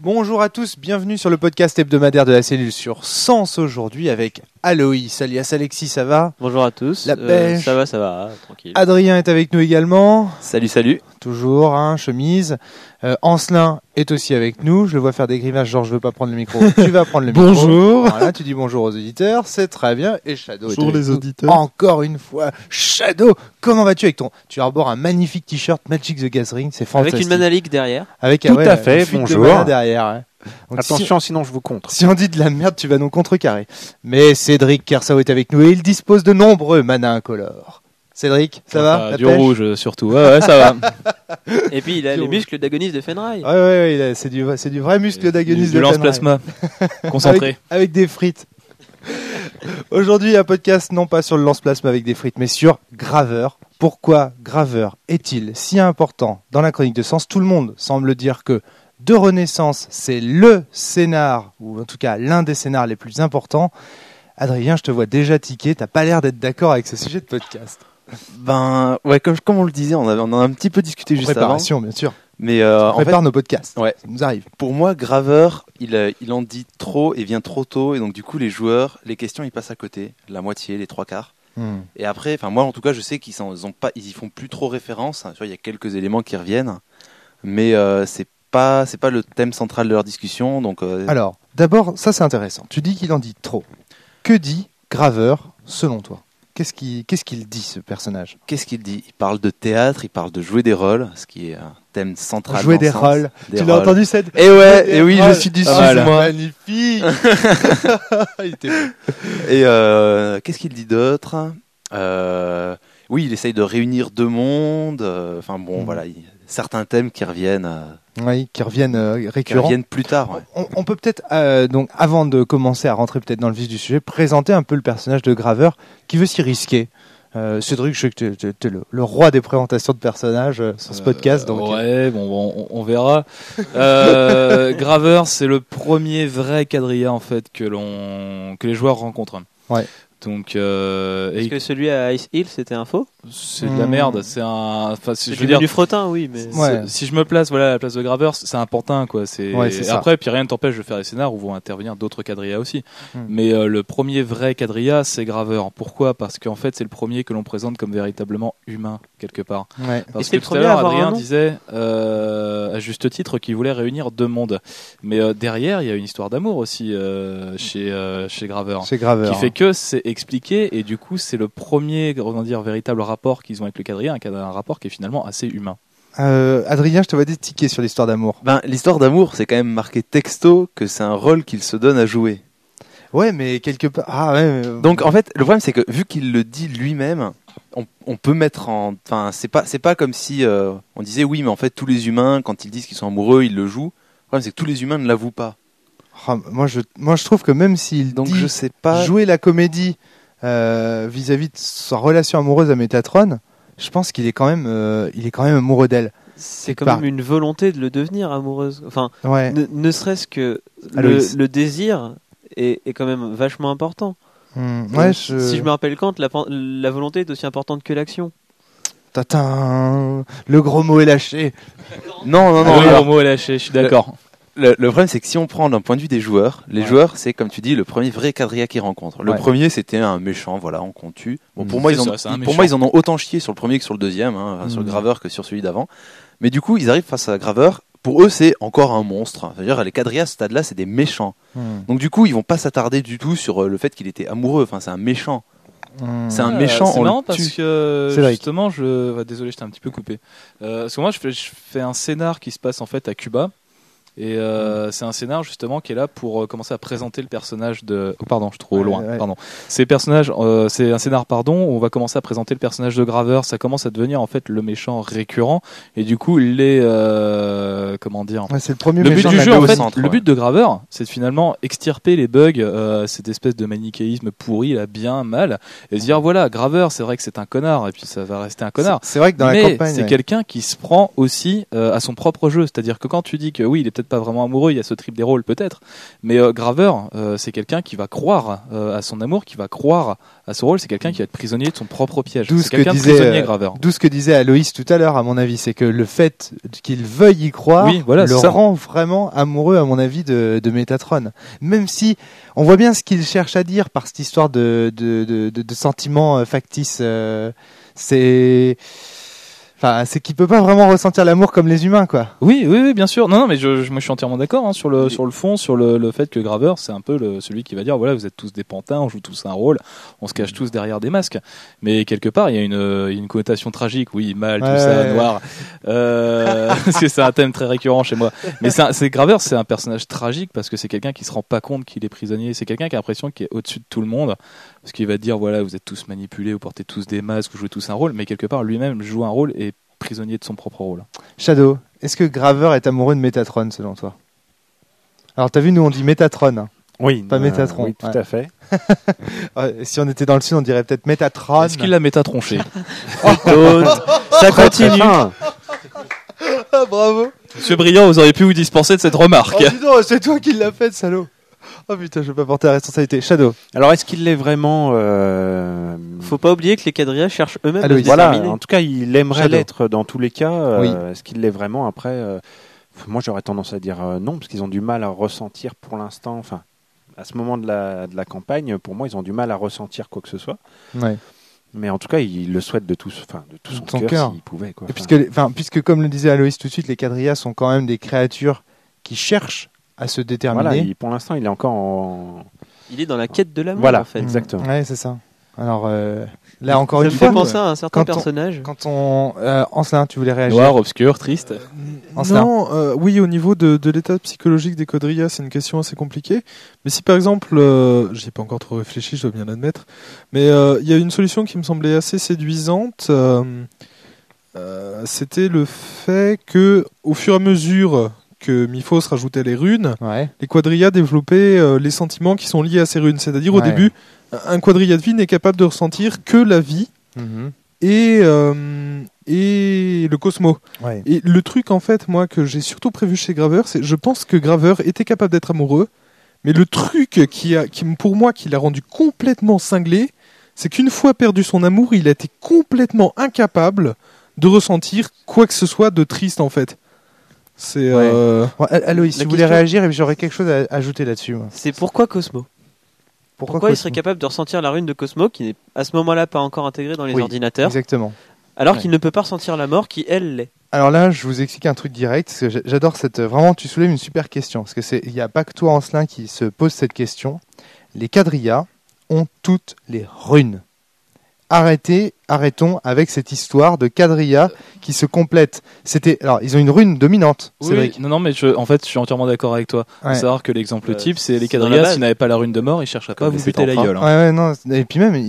Bonjour à tous, bienvenue sur le podcast hebdomadaire de la cellule sur Sens aujourd'hui avec Aloïs, alias Alexis, ça va ? Bonjour à tous. La pêche. Ça va, tranquille. Adrien est avec nous également. Salut. Toujours, chemise. Ancelin est aussi avec nous. Je le vois faire des grimaces, genre je veux pas prendre le micro. Tu vas prendre le micro. Bonjour. Voilà, tu dis bonjour aux auditeurs, c'est très bien. Et Shadow Bonjour est avec les nous. auditeurs. Encore une fois, Shadow, comment vas-tu avec ton... Tu arbores un magnifique t-shirt Magic the Gathering, c'est fantastique. Avec une manalique derrière. Avec Tout à fait, une fuite de bonjour. mana derrière. Ouais. Donc, Attention, sinon je vous contre. Si on dit de la merde, tu vas nous contrecarrer. Mais Cédric Kersao est avec nous et il dispose de nombreux manas incolores. Cédric, ça va la Du pêche rouge surtout. Ouais, ça va. Et puis il a les muscles d'agoniste de Fenrir. Ouais, c'est du vrai muscle d'agoniste Du de lance Fenrir. plasma. Concentré. Avec des frites. Aujourd'hui, un podcast non pas sur le lance-plasma avec des frites, mais sur Graveur. Pourquoi Graveur est-il si important dans la chronique de Sens ? Tout le monde semble dire que de Renaissance, c'est le scénar, ou en tout cas l'un des scénars les plus importants. Adrien, je te vois déjà tiquer, t'as pas l'air d'être d'accord avec ce sujet de podcast. Ben, ouais, comme on le disait, on en a un petit peu discuté juste avant. Préparation, bien sûr. Mais On en fait, prépare nos podcasts, ouais. ça nous arrive. pour moi, Graveur, il en dit trop et vient trop tôt. Et donc, du coup, les joueurs, les questions, ils passent à côté. La moitié, les trois quarts. Et après, enfin, moi, en tout cas, je sais qu'ils y font plus trop référence. Tu vois, il y a quelques éléments qui reviennent. Mais c'est pas le thème central de leur discussion. Donc, Alors, d'abord, ça c'est intéressant. Tu dis qu'il en dit trop. Que dit Graveur, selon toi ? Qu'est-ce qu'il dit, ce personnage ? qu'est-ce qu'il dit ? Il parle de théâtre, il parle de jouer des rôles, ce qui est un thème central. Jouer dans des Sens. rôles. Des Tu l'as rôles. entendu cette... Et ouais, Jouer et oui, des je rôles. suis dessus, Voilà. moi. Magnifique. Il était beau. Et qu'est-ce qu'il dit d'autre ? Oui, il essaye de réunir deux mondes. Enfin bon, voilà, certains thèmes qui reviennent, Oui, qui reviennent récurrents. plus tard. Ouais. On peut peut-être, donc, avant de commencer à rentrer peut-être dans le vif du sujet, présenter un peu le personnage de Graveur qui veut s'y risquer. Cédric, je sais que tu es le roi des présentations de personnages sur ce podcast. Donc, Ouais, bon, on verra. Graveur, c'est le premier vrai quadrilla en fait que les joueurs rencontrent. Ouais. Donc, Est-ce que celui à Ice Hill c'était un faux ? c'est de la merde. C'est C'est je veux dire, du fretin, oui, mais. Ouais. si je me place, à la place de Graveur, c'est un pantin, quoi. Ouais, c'est Et ça. après, puis rien ne t'empêche de faire des scénars où vont intervenir d'autres quadrillas aussi. Hmm. Mais le premier vrai quadrilla, c'est Graveur. Pourquoi ? Parce qu'en fait, c'est le premier que l'on présente comme véritablement humain quelque part. ouais. Parce c'est que le tout à premier à l'heure, avoir un Adrien nom. disait, à juste titre, qu'il voulait réunir deux mondes. Mais derrière, il y a une histoire d'amour aussi chez Graveur. C'est Graveur. Qui fait que c'est expliqué, et du coup, c'est le premier, véritable rapport qu'ils ont avec le quadrilla, un rapport qui est finalement assez humain. Adrien, je te vois tiquer sur l'histoire d'amour. Ben, l'histoire d'amour, c'est quand même marqué texto que c'est un rôle qu'il se donne à jouer. Ouais, mais quelque part... Ah ouais. Donc en fait, le problème c'est que vu qu'il le dit lui-même, on peut mettre en, enfin c'est pas comme si on disait oui, mais en fait tous les humains quand ils disent qu'ils sont amoureux, ils le jouent. Le problème c'est que tous les humains ne l'avouent pas. Moi, je trouve que même s'il Donc dit je sais pas. jouer la comédie vis-à-vis de sa relation amoureuse à Métatron, je pense qu'il est quand même amoureux d'elle. C'est quand Par- même une volonté de le devenir amoureuse. Enfin, Ouais. ne serait-ce que Aloïs. le désir est quand même vachement important. Ouais, Si je me rappelle Kant, la volonté est aussi importante que l'action. Tatin, le gros mot est lâché. Non. Oui, alors, le mot est lâché, je suis d'accord. le problème c'est que si on prend d'un point de vue des joueurs, les joueurs c'est comme tu dis le premier vrai quadrilla qu'ils rencontrent. Le Ouais. premier c'était un méchant, voilà, qu'on tue. Bon pour moi C'est ils ça, c'est un pour moi méchant. ils en ont autant chié sur le premier que sur le deuxième, sur le Graveur que sur celui d'avant. Mais du coup ils arrivent face à Graveur. Pour eux c'est encore un monstre. C'est-à-dire les quadrillas à ce stade-là c'est des méchants. Donc du coup ils vont pas s'attarder du tout sur le fait qu'il était amoureux. Enfin c'est un méchant. C'est un méchant. C'est on marrant le parce tue. que Cédric. justement, désolé, j'étais un petit peu coupé. Parce que moi, je fais un scénar qui se passe en fait à Cuba. Et c'est un scénar justement qui est là pour commencer à présenter le personnage de. Oh, pardon, je suis trop loin. Ouais. Pardon. C'est un scénar, pardon, où on va commencer à présenter le personnage de Graveur. Ça commence à devenir en fait le méchant récurrent. Et du coup, comment dire. Ouais, c'est le premier Le but méchant du de la jeu, en BO. fait, centre, le ouais. but de Graveur, c'est de finalement extirper les bugs, cette espèce de manichéisme pourri, là, bien, mal, et se dire voilà, Graveur, c'est vrai que c'est un connard, et puis ça va rester un connard. C'est vrai que dans la Mais campagne, c'est ouais. quelqu'un qui se prend aussi à son propre jeu. C'est-à-dire que quand tu dis que oui, il est peut-être peut-être pas vraiment amoureux, il y a ce trip des rôles peut-être, mais Graveur, c'est quelqu'un qui va croire à son amour, qui va croire à ce rôle, c'est quelqu'un qui va être prisonnier de son propre piège. D'où C'est quelqu'un de prisonnier, Graveur. D'où ce que disait Aloïs tout à l'heure, à mon avis, c'est que le fait qu'il veuille y croire Oui, voilà, le c'est ça. rend vraiment amoureux, à mon avis, de Métatron. Même si on voit bien ce qu'il cherche à dire par cette histoire de sentiments factices. C'est qu'il peut pas vraiment ressentir l'amour comme les humains, quoi. Oui, bien sûr. Non, mais moi je suis entièrement d'accord sur le fond, sur le fait que Graveur, c'est un peu celui qui va dire voilà, vous êtes tous des pantins, on joue tous un rôle, on se cache tous derrière des masques. Mais quelque part, il y a une connotation tragique, oui, mal, tout ça, noir. Parce que c'est un thème très récurrent chez moi. Mais c'est Graveur, c'est un personnage tragique parce que c'est quelqu'un qui se rend pas compte qu'il est prisonnier. C'est quelqu'un qui a l'impression qu'il est au-dessus de tout le monde. Parce qu'il va te dire voilà, vous êtes tous manipulés, vous portez tous des masques, vous jouez tous un rôle, mais quelque part lui-même joue un rôle et prisonnier de son propre rôle. Shadow, est-ce que Graveur est amoureux de Métatron selon toi? Alors t'as vu, nous on dit Métatron, hein, Oui, pas Métatron. oui, tout à fait. Si on était dans le sud, on dirait peut-être Métatron. Est-ce qu'il l'a métatronché? Ça continue. Ah, bravo. Monsieur Briand, vous auriez pu vous dispenser de cette remarque. Oh, dis donc, c'est toi qui l'as fait, salaud. Oh putain, je vais pas porter la responsabilité. Shadow. Alors, est-ce qu'il l'est vraiment Faut pas oublier que les quadrillas cherchent eux-mêmes à Aloïs. se Voilà, déterminer. en tout cas, il aimerait Shadow. l'être dans tous les cas. Oui. Est-ce qu'il l'est vraiment après moi, j'aurais tendance à dire non, parce qu'ils ont du mal à ressentir pour l'instant. Enfin, à ce moment de la campagne, pour moi, ils ont du mal à ressentir quoi que ce soit. Ouais. Mais en tout cas, il le souhaite de tout son cœur s'il pouvait. Quoi. Et puisque, comme le disait Aloïs tout de suite, les quadrillas sont quand même des créatures qui cherchent à se déterminer. Voilà, pour l'instant, il est encore en. Il est dans la quête de l'amour, Voilà, en fait. exactement. Ouais, c'est ça. Alors là encore Ça une me fois, fait penser à un certain quand on- personnage. quand on Ancelin, tu voulais réagir? Noir, obscur, triste. Ancelin. Non, oui, au niveau de l'état psychologique des quadrillas, c'est une question assez compliquée. Mais si par exemple, j'y ai pas encore trop réfléchi, je dois bien l'admettre, mais il y a une solution qui me semblait assez séduisante. C'était le fait que, au fur et à mesure que Miphos rajoutait les runes, Ouais. les quadrillas développaient les sentiments qui sont liés à ces runes. C'est-à-dire, au Ouais. début, un quadrilla de vie n'est capable de ressentir que la vie Mhm. et le cosmos. Ouais. Et le truc, en fait, moi, que j'ai surtout prévu chez Graveur, c'est je pense que Graveur était capable d'être amoureux, mais le truc pour moi, qui l'a rendu complètement cinglé, c'est qu'une fois perdu son amour, il a été complètement incapable de ressentir quoi que ce soit de triste, en fait. C'est... Ouais. Bon, Aloïs, La tu voulais question- réagir et j'aurais quelque chose à ajouter là-dessus. Moi. C'est pourquoi Cosmo? Pourquoi il Cosmo serait capable de ressentir la rune de Cosmo, qui n'est à ce moment-là pas encore intégrée dans les Oui, ordinateurs, Exactement. alors Ouais. qu'il ne peut pas ressentir la mort, qui elle l'est? Alors là, je vous explique un truc direct, parce que j'adore cette... Vraiment, tu soulèves une super question, parce que il n'y a pas que toi, Ancelin, qui se pose cette question. Les quadrillas ont toutes les runes. Arrêtons avec cette histoire de quadrillas qui se complètent. Alors, ils ont une rune dominante, Cédric. Non, mais en fait, je suis entièrement d'accord avec toi. Ouais. Faut savoir que l'exemple type, c'est les c'est dans la quadrillas, base. s'ils n'avaient pas la rune de mort, ils chercheraient pas à Comme vous les buter la pétanques. gueule. hein. Ouais, non. Et puis même,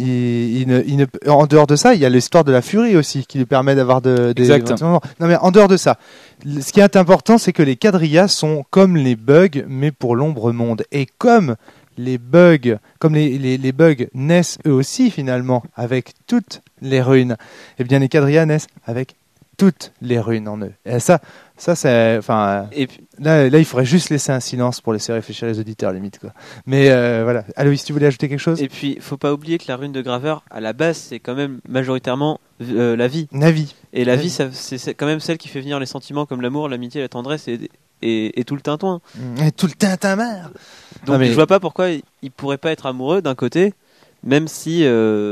en dehors de ça, il y a l'histoire de la furie aussi, qui lui permet d'avoir des... Exact. Non, mais en dehors de ça, ce qui est important, c'est que les quadrillas sont comme les bugs, mais pour l'ombre monde. Et comme les bugs, les bugs naissent eux aussi finalement avec toutes les runes, eh bien les quadrillas naissent avec toutes les runes en eux. Et ça c'est, enfin, Et puis, là, il faudrait juste laisser un silence pour laisser réfléchir les auditeurs limite quoi. Mais voilà. Aloïs, tu voulais ajouter quelque chose? et puis, faut pas oublier que la rune de Graveur, à la base, c'est quand même majoritairement la vie. Navi. Et la Ouais. vie, c'est quand même celle qui fait venir les sentiments comme l'amour, l'amitié, la tendresse et tout le tintouin. Et tout le tintamarre. Donc Non, mais- je vois pas pourquoi il pourrait pas être amoureux d'un côté, même si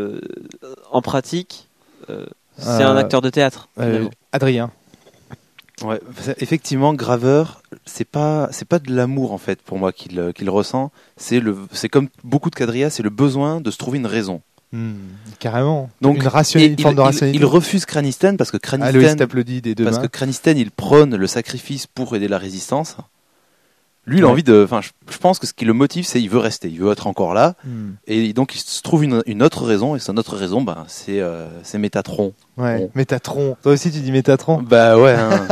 en pratique c'est un acteur de théâtre. finalement. Adrien. Ouais, effectivement, Graveur, c'est pas de l'amour en fait pour moi qu'il ressent. C'est comme beaucoup de quadrillas, c'est le besoin de se trouver une raison. Carrément. Donc, une Et forme de il rationalité. refuse Cranisten parce que Aloïs Cranisten, t'applaudit des deux parce mains. que Cranisten, il prône le sacrifice pour aider la résistance. Lui, il a Ouais. envie de. Enfin, je pense que ce qui le motive, c'est il veut rester, il veut être encore là, et donc il se trouve une autre raison, et son autre raison, c'est Métatron. Ouais. Bon. Métatron. Toi aussi tu dis Métatron. Bah ouais. Hein.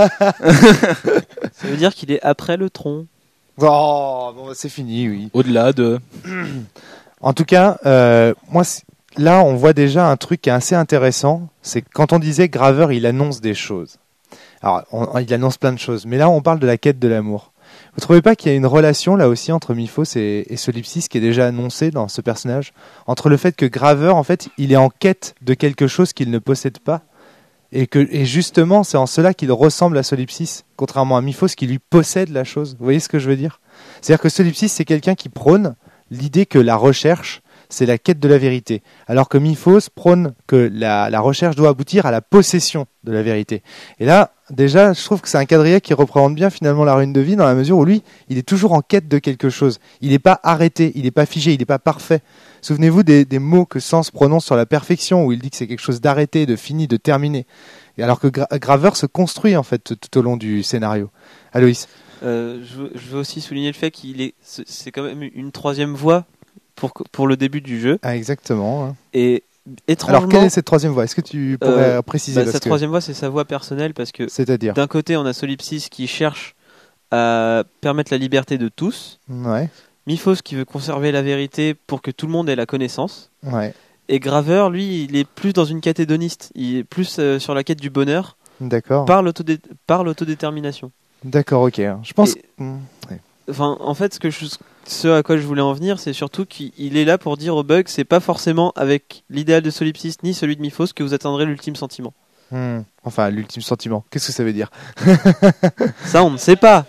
Ça veut dire qu'il est après le tronc. Oh, bon, c'est fini, oui. Au-delà de. En tout cas, moi, là, on voit déjà un truc qui est assez intéressant. C'est que quand on disait Graveur, il annonce des choses. Alors, il annonce plein de choses. Mais là, on parle de la quête de l'amour. Vous trouvez pas qu'il y a une relation là aussi entre Miphos et Solipsis qui est déjà annoncée dans ce personnage, entre le fait que Graveur en fait il est en quête de quelque chose qu'il ne possède pas et justement c'est en cela qu'il ressemble à Solipsis, contrairement à Miphos qui lui possède la chose. Vous voyez ce que je veux dire? C'est-à-dire que Solipsis c'est quelqu'un qui prône l'idée que la recherche c'est la quête de la vérité, alors que Miphos prône que la recherche doit aboutir à la possession de la vérité. Et là, déjà, je trouve que c'est un quadrilla qui représente bien finalement la ruine de vie, dans la mesure où lui, il est toujours en quête de quelque chose. Il n'est pas arrêté, il n'est pas figé, il n'est pas parfait. Souvenez-vous des mots que Sens prononce sur la perfection, où il dit que c'est quelque chose d'arrêté, de fini, de terminé. Et alors que Graveur se construit en fait tout au long du scénario. Aloïs. Je veux aussi souligner le fait c'est quand même une troisième voie pour le début du jeu. Ah, exactement. Et étrangement. Alors, quelle est cette troisième voie? Est-ce que tu pourrais préciser Cette troisième voie, c'est sa voie personnelle parce que. C'est-à-dire d'un côté, on a Solipsis qui cherche à permettre la liberté de tous. Ouais. Miphos qui veut conserver la vérité pour que tout le monde ait la connaissance. Ouais. Et Graveur, lui, il est plus dans une quête hédoniste. Il est plus sur la quête du bonheur. D'accord. Par l'autodétermination. D'accord, ok. Je pense. Enfin, en fait, ce à quoi je voulais en venir, c'est surtout qu'il est là pour dire au bug, c'est pas forcément avec l'idéal de Solipsis ni celui de Miphos que vous atteindrez l'ultime sentiment. Enfin, l'ultime sentiment. Qu'est-ce que ça veut dire? Ça, on ne sait pas.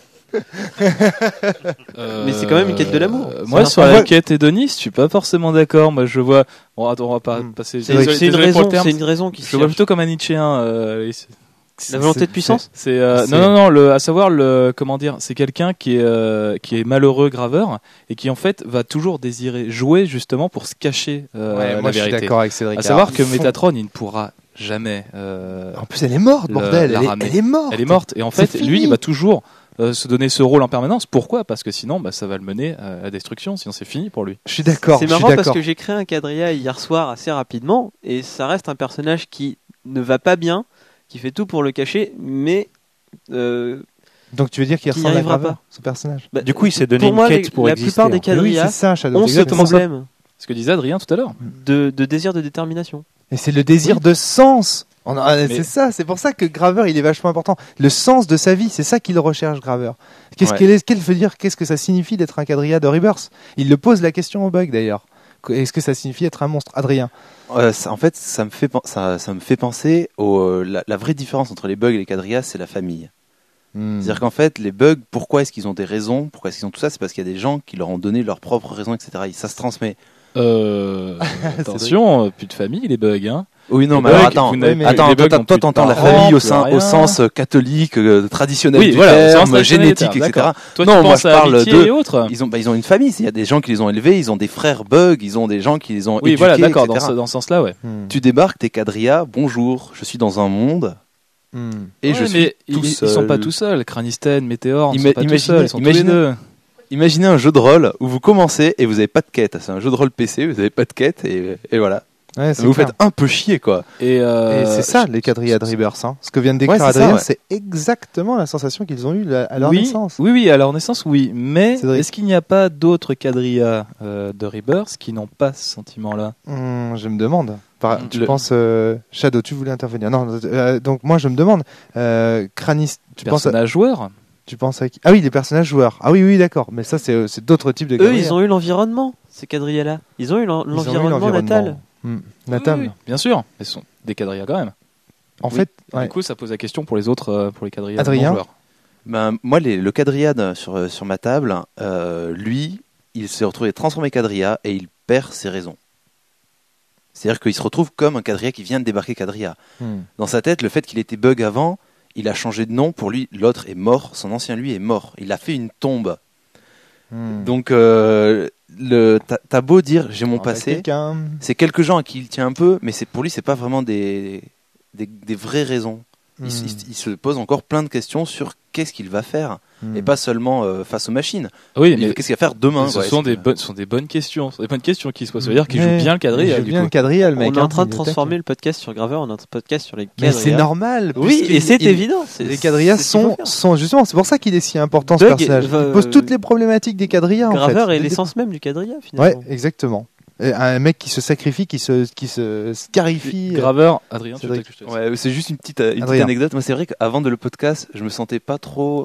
Mais c'est quand même une quête de l'amour. Moi, sur la quête hédoniste, je suis pas forcément d'accord. Moi, je vois. Bon, attends, on va pas passer. C'est une raison qui. Je le vois plutôt comme un Nietzschéen. La volonté de puissance. Non. À savoir comment dire, c'est quelqu'un qui est malheureux Graveur et qui en fait va toujours désirer jouer justement pour se cacher la moi, vérité. Je suis d'accord avec Cédric. À savoir que Métatron, il ne pourra jamais. En plus, elle est morte, bordel. Elle est morte. Elle est morte. Et en fait, lui, il va toujours se donner ce rôle en permanence. Pourquoi? Parce que sinon, ça va le mener à la destruction. Sinon, c'est fini pour lui. Je suis d'accord. C'est marrant parce que j'ai créé un quadrilla hier soir assez rapidement et ça reste un personnage qui ne va pas bien, qui fait tout pour le cacher, mais donc tu veux dire qu'il ressemble à Graveur, ce personnage? Du coup, il s'est donné une quête pour exister. La plupart des quadrillas ont ce problème. Ce que disait Adrien tout à l'heure. De désir de détermination. Et c'est le désir de sens. C'est ça, c'est pour ça que Graveur il est vachement important. Le sens de sa vie, c'est ça qu'il recherche, Graveur. Qu'est-ce veut dire? Qu'est-ce que ça signifie d'être un quadrilla de Rebirth? Il le pose la question au bug d'ailleurs. Est-ce que ça signifie être un monstre, Adrien? En fait, ça me fait penser la vraie différence entre les bugs et les quadrillas, c'est la famille. C'est-à-dire qu'en fait, les bugs, pourquoi est-ce qu'ils ont des raisons, pourquoi est-ce qu'ils ont tout ça, c'est parce qu'il y a des gens qui leur ont donné leurs propres raisons, etc. Et ça se transmet. Attention, plus de famille, les bugs, hein. Oui, non, mais attends, toi t'entends la famille au sens catholique, traditionnel du terme, génétique, etc. Toi, non, moi je parle de... et autres. Ils ont une famille, il y a des gens qui les ont élevés, ils ont des frères bugs, ils ont des gens qui les ont éduqués, voilà, d'accord, etc. dans ce sens-là, ouais. Tu débarques, t'es quadrilla, bonjour, je suis dans un monde. Et je suis tout seul. Ils sont pas tout seuls, Cranisten, Météor, ils sont pas tout seuls, ils sont tous les deux. Imaginez un jeu de rôle où vous commencez et vous avez pas de quête. C'est un jeu de rôle PC, vous avez pas de quête et voilà. Ouais, vous faites un peu chier, quoi. Et c'est ça les quadrillas de Rebirth. Ce que vient de décrire Adrien, c'est exactement la sensation qu'ils ont eue à leur naissance. Oui, à leur naissance, oui. Mais est-ce qu'il n'y a pas d'autres quadrillas de Rebirth qui n'ont pas ce sentiment-là? Je me demande. Tu penses Shadow, tu voulais intervenir? Non, donc moi je me demande. Tu penses à joueur? Tu penses à qui? Ah oui, les personnages joueurs. Ah oui, d'accord. Mais ça, c'est d'autres types de quadrillas. Eux, ils ont eu l'environnement, ces quadrillas-là. Ils ont eu l'environnement natal. Natal. Oui, bien sûr. Ils sont des quadrillas quand même. En fait, du coup, ça pose la question pour les autres, pour les quadrillas joueurs. Moi, le quadrilla sur ma table, lui, il s'est retrouvé transformé quadrilla et il perd ses raisons. C'est-à-dire qu'il se retrouve comme un quadrilla qui vient de débarquer quadrilla. Dans sa tête, le fait qu'il était bug avant, il a changé de nom. Pour lui, l'autre est mort. Son ancien lui est mort. Il a fait une tombe. Donc, t'as beau dire j'ai mon passé, c'est quelques gens à qui il tient un peu, mais pour lui, c'est pas vraiment des vraies raisons. Il se pose encore plein de questions sur qu'est-ce qu'il va faire, et pas seulement face aux machines. Oui, mais qu'est-ce qu'il va faire demain? Ce sont des bonnes questions. Ce sont des bonnes questions qui se posent. Ça veut dire qu'il joue bien le quadrilla. Il joue bien le quadrilla, le mec. On est en train de transformer le podcast sur Graveur en un podcast sur les quadrillas. Mais c'est normal. Oui, et c'est évident. Les quadrillas sont justement, c'est pour ça qu'il est si important ce personnage. Il pose toutes les problématiques des quadrillas. Graveur est l'essence même du quadrilla, finalement. Ouais, exactement. Un mec qui se sacrifie, qui se scarifie. Graveur, Adrien, c'est juste une petite anecdote. Moi, c'est vrai qu'avant de le podcast, je me sentais pas trop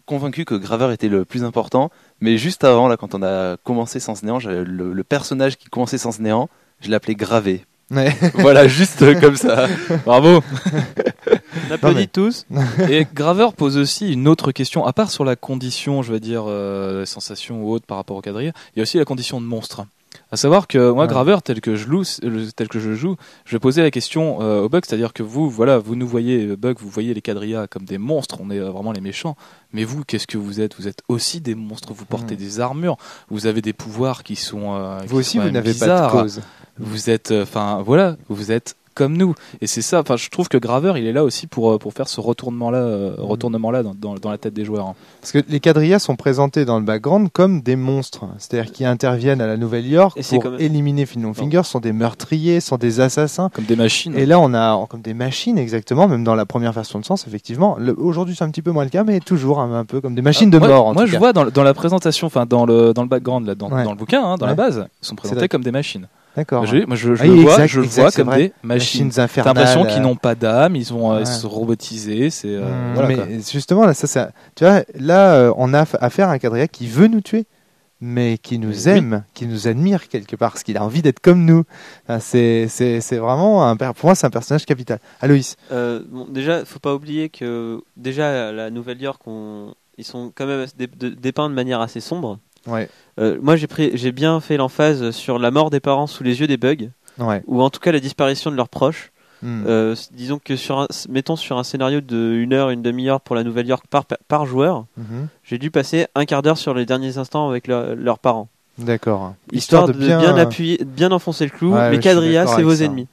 convaincu que Graveur était le plus important, mais juste avant, là, quand on a commencé Sens Néant, le personnage qui commençait Sens Néant, je l'appelais Gravé. Ouais. Voilà, juste comme ça. Bravo. On applaudit tous. Et Graveur pose aussi une autre question, à part sur la condition, je vais dire, sensation ou autre par rapport au quadrilla, il y a aussi la condition de monstre. À savoir que moi, Graveur, tel que je joue, je vais poser la question au Bug, c'est-à-dire que vous nous voyez, Bug, vous voyez les quadrillas comme des monstres, on est vraiment les méchants. Mais vous, qu'est-ce que vous êtes ? Vous êtes aussi des monstres, vous portez des armures, vous avez des pouvoirs qui sont Vous aussi, vous n'avez bizarres. pas de cause. Vous êtes, vous êtes comme nous. Et c'est ça. Enfin, je trouve que Graveur, il est là aussi pour faire ce retournement-là dans la tête des joueurs. Hein. Parce que les quadrillas sont présentés dans le background comme des monstres, c'est-à-dire qui interviennent à la Nouvelle-York pour éliminer Finlongfinger, sont des meurtriers, sont des assassins. Comme des machines. Et là, on a comme des machines, exactement, même dans la première version de Sens, effectivement. Aujourd'hui, c'est un petit peu moins le cas, mais toujours un peu comme des machines de mort. Moi, je vois dans la présentation, enfin, dans le background, là, dans le bouquin, dans la base, ils sont présentés comme des machines. D'accord. Je le vois comme des machines. T'as l'impression qu'ils n'ont pas d'âme, ils sont robotisés. C'est mais justement là, tu vois, là, on a affaire à un quadrilla qui veut nous tuer, mais qui nous aime, qui nous admire quelque part, parce qu'il a envie d'être comme nous. C'est vraiment pour moi, c'est un personnage capital. Aloïs. Déjà, faut pas oublier que déjà à la Nouvelle-York, ils sont quand même dépeints de manière assez sombre. Ouais. Moi, j'ai bien fait l'emphase sur la mort des parents sous les yeux des bugs, ou en tout cas la disparition de leurs proches. Disons que mettons sur un scénario de 1 heure, une demi-heure pour la Nouvelle-York par joueur, j'ai dû passer un quart d'heure sur les derniers instants avec leurs parents. D'accord. Histoire de bien appuyer, bien enfoncer le clou. Les quadrillas, c'est vos ennemis.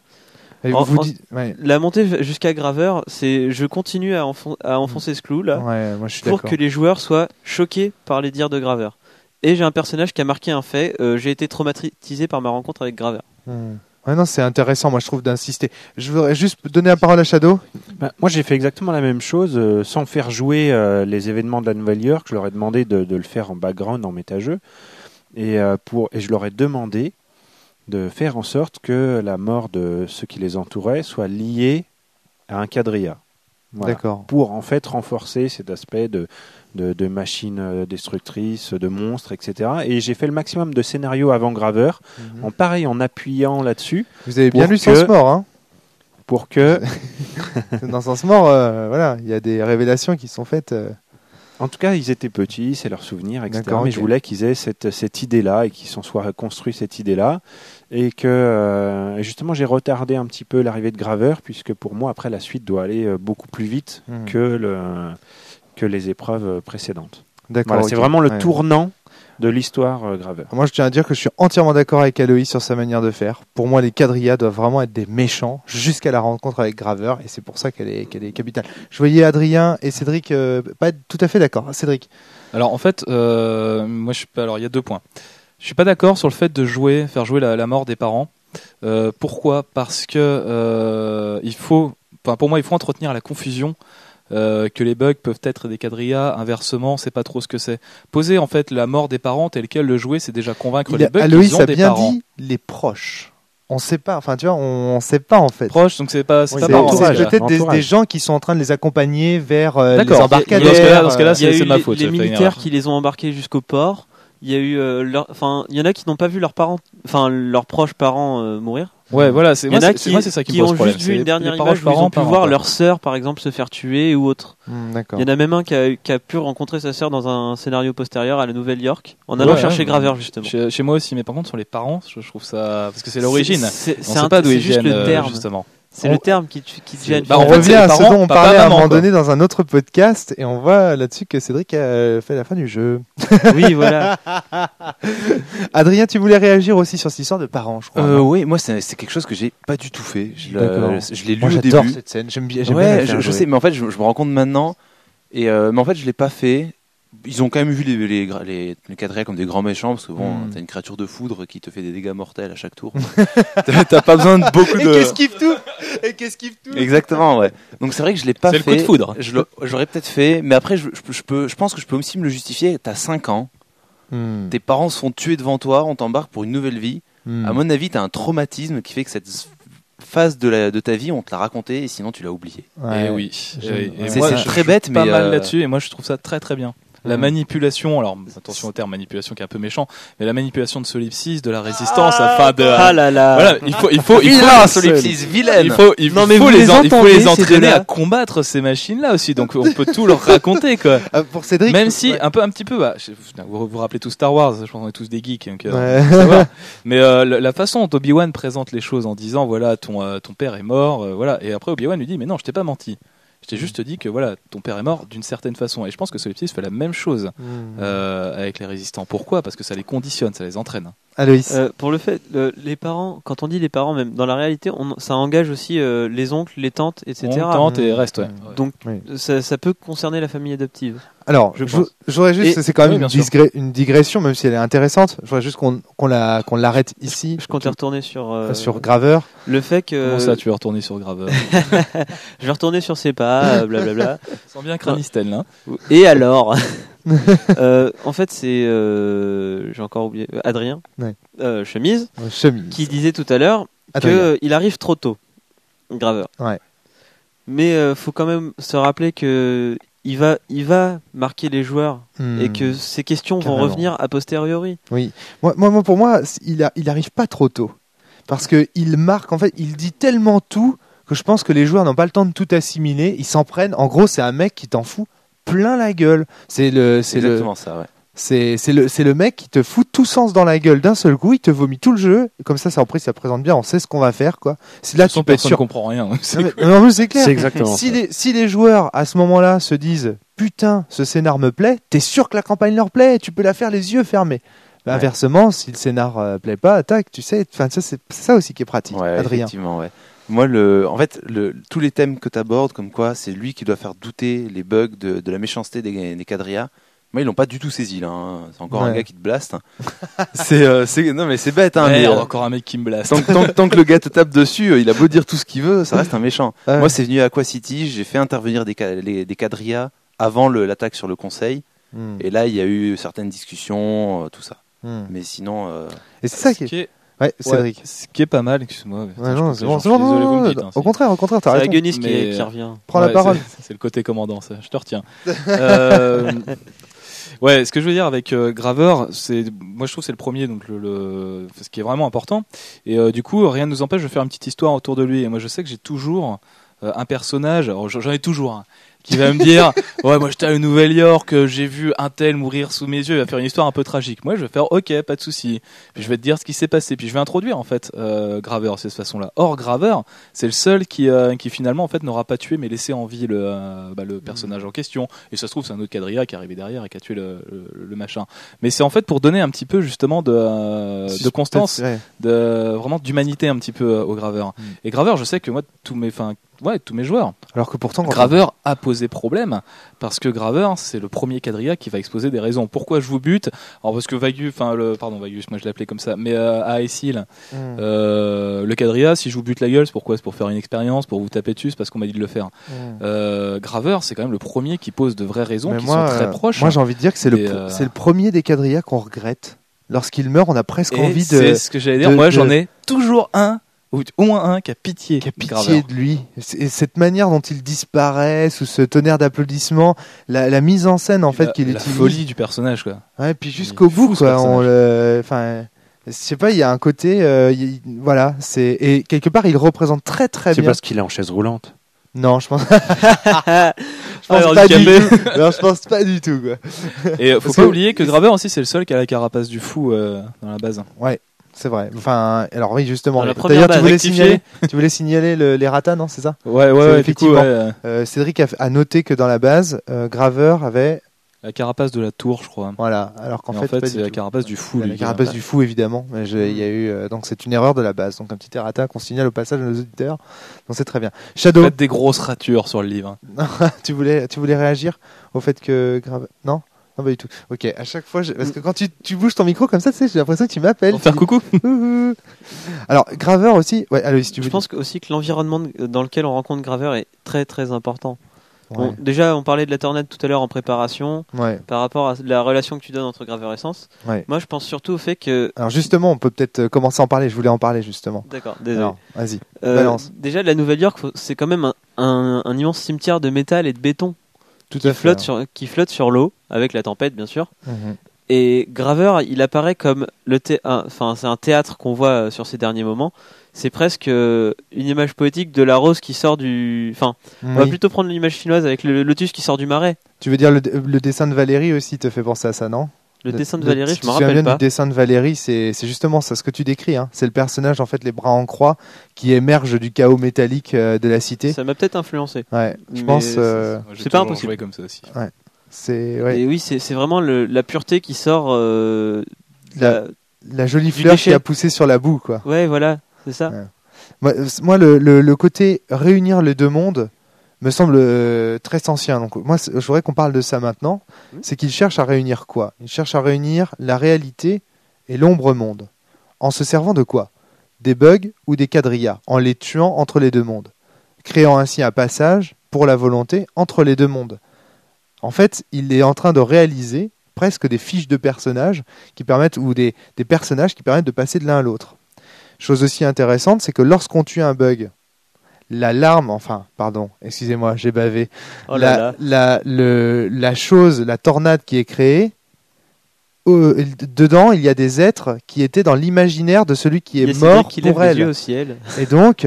La montée jusqu'à Graveur, je continue à enfoncer ce clou là, moi, je suis pour d'accord. que les joueurs soient choqués par les dires de Graveur. Et j'ai un personnage qui a marqué un fait. J'ai été traumatisé par ma rencontre avec Graveur. Ouais, non, c'est intéressant, moi je trouve, d'insister. Je voudrais juste donner la parole à Shadow. Moi j'ai fait exactement la même chose, sans faire jouer les événements de la Nouvelle-York. Je leur ai demandé de le faire en background, en méta-jeu. Et je leur ai demandé de faire en sorte que la mort de ceux qui les entouraient soit liée à un quadrilla. Voilà. D'accord. Pour en fait renforcer cet aspect de machines destructrices, de monstres, etc. Et j'ai fait le maximum de scénarios avant Graveur, en appuyant là-dessus. Vous avez bien lu Sens Mort, hein. Pour que... Dans Sens Mort, voilà, il y a des révélations qui sont faites... En tout cas, ils étaient petits, c'est leur souvenir, etc. D'accord, mais je voulais qu'ils aient cette idée-là et qu'ils s'en soient construits cette idée-là. Et que justement, j'ai retardé un petit peu l'arrivée de Graveur, puisque pour moi, après, la suite doit aller beaucoup plus vite que les épreuves précédentes. D'accord. Voilà, c'est vraiment le tournant de l'histoire Graveur. Moi, je tiens à dire que je suis entièrement d'accord avec Aloïs sur sa manière de faire. Pour moi, les quadrillas doivent vraiment être des méchants jusqu'à la rencontre avec Graveur, et c'est pour ça qu'elle est capitale. Je voyais Adrien et Cédric pas être tout à fait d'accord. Cédric. Alors en fait, moi il y a 2 points. Je suis pas d'accord sur le fait de faire jouer la mort des parents. Pourquoi ? Parce que pour moi, il faut entretenir la confusion. Que les bugs peuvent être des quadrillas, inversement, c'est pas trop ce que c'est. Poser en fait la mort des parents tel quel le jouer, c'est déjà convaincre les bugs qu'ils ont des parents. Aloïs a bien dit les proches. On sait pas, enfin tu vois, on sait pas en fait. Proches, donc c'est pas c'est parents. C'est peut-être des gens qui sont en train de les accompagner vers les Dans embarcadères. ce cas-là, c'est ma faute. Les militaires qui les ont embarqués jusqu'au port. Il y a eu, il y en a qui n'ont pas vu leurs proches parents mourir. Ouais, voilà, c'est ça qui me pose qui ont problème. juste vu une dernière image où ils ont pu voir leur sœur, par exemple, se faire tuer ou autre. D'accord. Il y en a même un qui a pu rencontrer sa sœur dans un scénario postérieur à la Nouvelle-York, en allant chercher Graveur, justement. Chez moi aussi, mais par contre, sur les parents, je trouve ça... Parce que c'est l'origine. On sait pas d'où ils viennent, le terme, justement. C'est le terme qui te gêne. On revient à ce dont on parlait à un moment donné dans un autre podcast, et on voit là-dessus que Cédric a fait la fin du jeu. Oui, voilà. Adrien, tu voulais réagir aussi sur cette histoire de parents, je crois. Oui, moi c'est quelque chose que j'ai pas du tout fait. Je l'ai lu moi, au j'adore début. cette scène. J'aime bien. Je sais, mais en fait, je me rends compte maintenant. Mais en fait, je l'ai pas fait. Ils ont quand même vu les quadrillas comme des grands méchants, parce que bon, t'as une créature de foudre qui te fait des dégâts mortels à chaque tour. T'as pas besoin de beaucoup de... Et qu'est-ce qu'il tout Exactement, ouais. Donc c'est vrai que je l'ai pas fait. C'est le coup de foudre. J'aurais peut-être fait, mais après, je pense que je peux aussi me le justifier. T'as 5 ans, tes parents se font tuer devant toi, on t'embarque pour une nouvelle vie. À mon avis, t'as un traumatisme qui fait que phase de ta vie, on te l'a raconté et sinon tu l'as oublié. Ouais. Et oui. C'est très bête, mais pas mal là-dessus. Et moi, je trouve ça très très bien. La manipulation, alors attention au terme manipulation qui est un peu méchant, mais la manipulation de Solipsis, de la résistance afin de. Ah là là. Voilà, il faut Solipsis, vilaine. Il faut les entraîner à combattre ces machines-là aussi. Donc on peut tout leur raconter quoi. Pour Cédric. Même si un petit peu, vous vous rappelez tous Star Wars, je pense qu'on est tous des geeks, donc ça va. Mais la façon dont Obi-Wan présente les choses en disant voilà ton père est mort, voilà, et après Obi-Wan lui dit mais non je t'ai pas menti. Je t'ai juste dit que voilà, ton père est mort d'une certaine façon. Et je pense que Solipsis fait la même chose avec les résistants. Pourquoi ? Parce que ça les conditionne, ça les entraîne. Aloïs. Pour le fait, les parents, quand on dit les parents, même dans la réalité, ça engage aussi les oncles, les tantes, etc. Tantes et reste, ouais. Donc ça peut concerner la famille adoptive. Alors, j'aurais juste, c'est quand même une digression, même si elle est intéressante. J'aurais juste qu'on l'arrête ici. Je comptais retourner sur Graveur. Le fait que. Comment ça, tu veux retourner sur Graveur ? Je vais retourner sur ses pas, blablabla. Sans bien Cranistel, là. Et alors en fait, c'est j'ai encore oublié Adrien, chemise, qui disait tout à l'heure qu'il arrive trop tôt, Graveur. Ouais. Mais faut quand même se rappeler que il va marquer les joueurs et que ces questions vont revenir a posteriori. Oui. Pour moi, il arrive pas trop tôt parce que il marque. En fait, il dit tellement tout que je pense que les joueurs n'ont pas le temps de tout assimiler. Ils s'en prennent. En gros, c'est un mec qui t'en fout plein la gueule. C'est exactement ça, ouais. C'est le mec qui te fout tout sens dans la gueule d'un seul coup, il te vomit tout le jeu, comme ça présente bien, on sait ce qu'on va faire, quoi. C'est là tu peux être sûr. Personne comprend rien. Non, mais c'est clair. C'est exactement si les joueurs à ce moment-là se disent putain, ce scénar me plaît, t'es sûr que la campagne leur plaît, tu peux la faire les yeux fermés. Ouais. Inversement, si le scénar plaît pas, tac, tu sais, ça c'est ça aussi qui est pratique. Ouais, Adrien. Effectivement, ouais. Moi, tous les thèmes que tu abordes, comme quoi c'est lui qui doit faire douter les bugs de la méchanceté des quadrillas, moi, ils l'ont pas du tout saisi, là. Hein. C'est encore un gars qui te blaste. Non, mais c'est bête. Hein, mais, encore un mec qui me blaste. Tant que le gars te tape dessus, il a beau dire tout ce qu'il veut, ça reste un méchant. Ouais. Moi, c'est venu à Aqua City, j'ai fait intervenir des quadrillas avant l'attaque sur le conseil. Et là, il y a eu certaines discussions, tout ça. Mais sinon... Et c'est ça qui est... Ouais, Cédric. Ce qui est pas mal, excuse-moi. Non, c'est bon. Désolé, vous me dites. Au contraire, t'as raison. C'est Agonis qui revient. Prends la parole. C'est le côté commandant, ça. Je te retiens. Ouais, ce que je veux dire avec Graveur, moi je trouve que c'est le premier, donc ce qui est vraiment important. Et du coup, rien ne nous empêche de faire une petite histoire autour de lui. Et moi, je sais que j'ai toujours un personnage. Alors, j'en ai toujours un. Qui va me dire ouais moi j'étais à Nouvelle-York, j'ai vu un tel mourir sous mes yeux, il va faire une histoire un peu tragique. Moi je vais faire ok, pas de souci, puis je vais te dire ce qui s'est passé, puis je vais introduire en fait Graveur de cette façon-là. Or Graveur c'est le seul qui finalement en fait n'aura pas tué mais laissé en vie le personnage en question, et ça se trouve c'est un autre quadrilla qui est arrivé derrière et qui a tué le machin, mais c'est en fait pour donner un petit peu justement de constance, vraiment d'humanité un petit peu au Graveur. Et Graveur, je sais que moi tous mes joueurs. Alors que pourtant, Graveur a posé problème parce que Graveur, c'est le premier quadrilla qui va exposer des raisons. Pourquoi je vous bute ? Alors parce que Vagus, moi je l'appelais comme ça, mais à Aessil, le quadrilla, si je vous bute la gueule, c'est pourquoi ? C'est pour faire une expérience, pour vous taper dessus, c'est parce qu'on m'a dit de le faire. Graveur, c'est quand même le premier qui pose de vraies raisons qui sont très proches. Moi, j'ai envie de dire que c'est le premier des quadrillas qu'on regrette. Lorsqu'il meurt, on a presque envie de. C'est ce que j'allais dire. Moi, j'en ai toujours un. Ou au moins un qui a pitié de lui. Et cette manière dont il disparaît sous ce tonnerre d'applaudissements, la mise en scène en fait qu'il utilise. La folie du personnage, quoi. Ouais, puis jusqu'au bout, quoi. Je sais pas, il y a un côté, voilà, et quelque part il représente très très bien. C'est parce qu'il est en chaise roulante. Non, je pense. Je pense pas du tout, quoi. Et faut pas oublier que Graveur aussi c'est le seul qui a la carapace du fou dans la base. Ouais. C'est vrai. Enfin, alors oui, justement. D'ailleurs, tu voulais signaler les ratas, non ? C'est ça ? Ouais, effectivement. Cédric a noté que dans la base, Graveur avait la carapace de la tour, je crois. Voilà. Alors qu'en fait c'est la carapace du fou. La carapace du fou, évidemment. Il y a eu donc c'est une erreur de la base. Donc un petit errata qu'on signale au passage à nos auditeurs. Donc c'est très bien. Shadow. Faites des grosses ratures sur le livre. tu voulais réagir au fait que Graveur non ? Non, pas du tout. Ok, à chaque fois, parce que quand tu bouges ton micro comme ça, tu sais, j'ai l'impression que tu m'appelles. Pour faire coucou. Alors, Graveur aussi. Ouais, allez, si tu veux. Je pense aussi que l'environnement dans lequel on rencontre Graveur est très très important. Bon, déjà, on parlait de la tornade tout à l'heure en préparation, par rapport à la relation que tu donnes entre graveur et sens. Moi, je pense surtout au fait que... Alors justement, on peut peut-être commencer à en parler, je voulais en parler justement. D'accord, désolé. Alors, vas-y, balance. Déjà, la Nouvelle-York, c'est quand même un immense cimetière de métal et de béton qui flotte sur l'eau, avec la tempête, bien sûr. Et Graveur, il apparaît comme c'est un théâtre qu'on voit sur ces derniers moments. C'est presque une image poétique de la rose qui sort du... Enfin, on va plutôt prendre l'image chinoise avec le lotus qui sort du marais. Tu veux dire le dessin de Valérie aussi te fait penser à ça, non ? Le dessin de Valérie, je me rappelle pas. Le dessin de Valérie, c'est justement ça, ce que tu décris. Hein. C'est le personnage, en fait, les bras en croix, qui émerge du chaos métallique de la cité. Ça m'a peut-être influencé. Ouais, je pense... c'est pas impossible. Comme ça aussi. Ouais. Et oui, c'est vraiment la pureté qui sort... la jolie fleur qui a poussé sur la boue, quoi. Ouais, voilà. C'est ça. Ouais. Moi, le côté réunir les deux mondes me semble très ancien. Donc, moi, je voudrais qu'on parle de ça maintenant. C'est qu'il cherche à réunir quoi ? Il cherche à réunir la réalité et l'ombre monde. En se servant de quoi ? Des bugs ou des quadrillas, en les tuant entre les deux mondes. Créant ainsi un passage, pour la volonté, entre les deux mondes. En fait, il est en train de réaliser presque des fiches de personnages qui permettent, ou des personnages qui permettent de passer de l'un à l'autre. Chose aussi intéressante, c'est que lorsqu'on tue un bug, la tornade qui est créée, dedans, il y a des êtres qui étaient dans l'imaginaire de celui qui est mort pour elle. Au ciel. Et donc,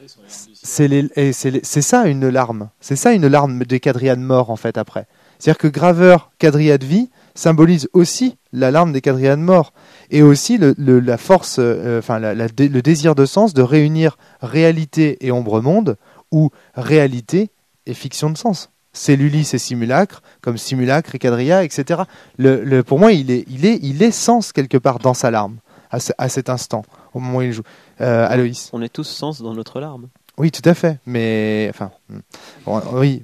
c'est ça une larme. C'est ça une larme des quadrillas de mort, en fait, après. C'est-à-dire que Graveur, quadrilla de vie, symbolise aussi la larme des quadrillas de mort et aussi la force, le désir de sens de réunir réalité et ombre monde ou réalité et fiction de sens. Cellulite et simulacre, comme simulacre et quadrilla, etc. Pour moi, il est sens quelque part dans sa larme à cet instant, au moment où il joue. Aloïs. On est tous sens dans notre larme. Oui, tout à fait. Mais oui.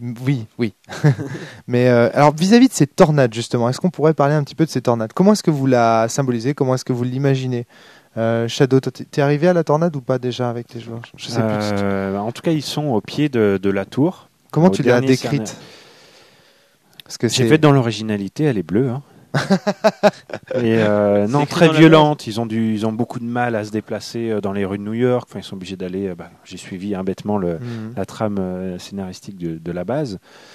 Mais alors vis-à-vis de ces tornades justement, est-ce qu'on pourrait parler un petit peu de ces tornades ? Comment est-ce que vous la symbolisez ? Comment est-ce que vous l'imaginez ? Shadow, t'es arrivé à la tornade ou pas déjà avec les joueurs ? Je sais plus. En tout cas, ils sont au pied de la tour. Comment tu l'as décrite ? Parce que j'ai fait dans l'originalité, elle est bleue. Hein. Et non, très violente. Ils ont beaucoup de mal à se déplacer dans les rues de New York. Enfin, ils sont obligés d'aller. J'ai suivi bêtement la trame scénaristique de la base.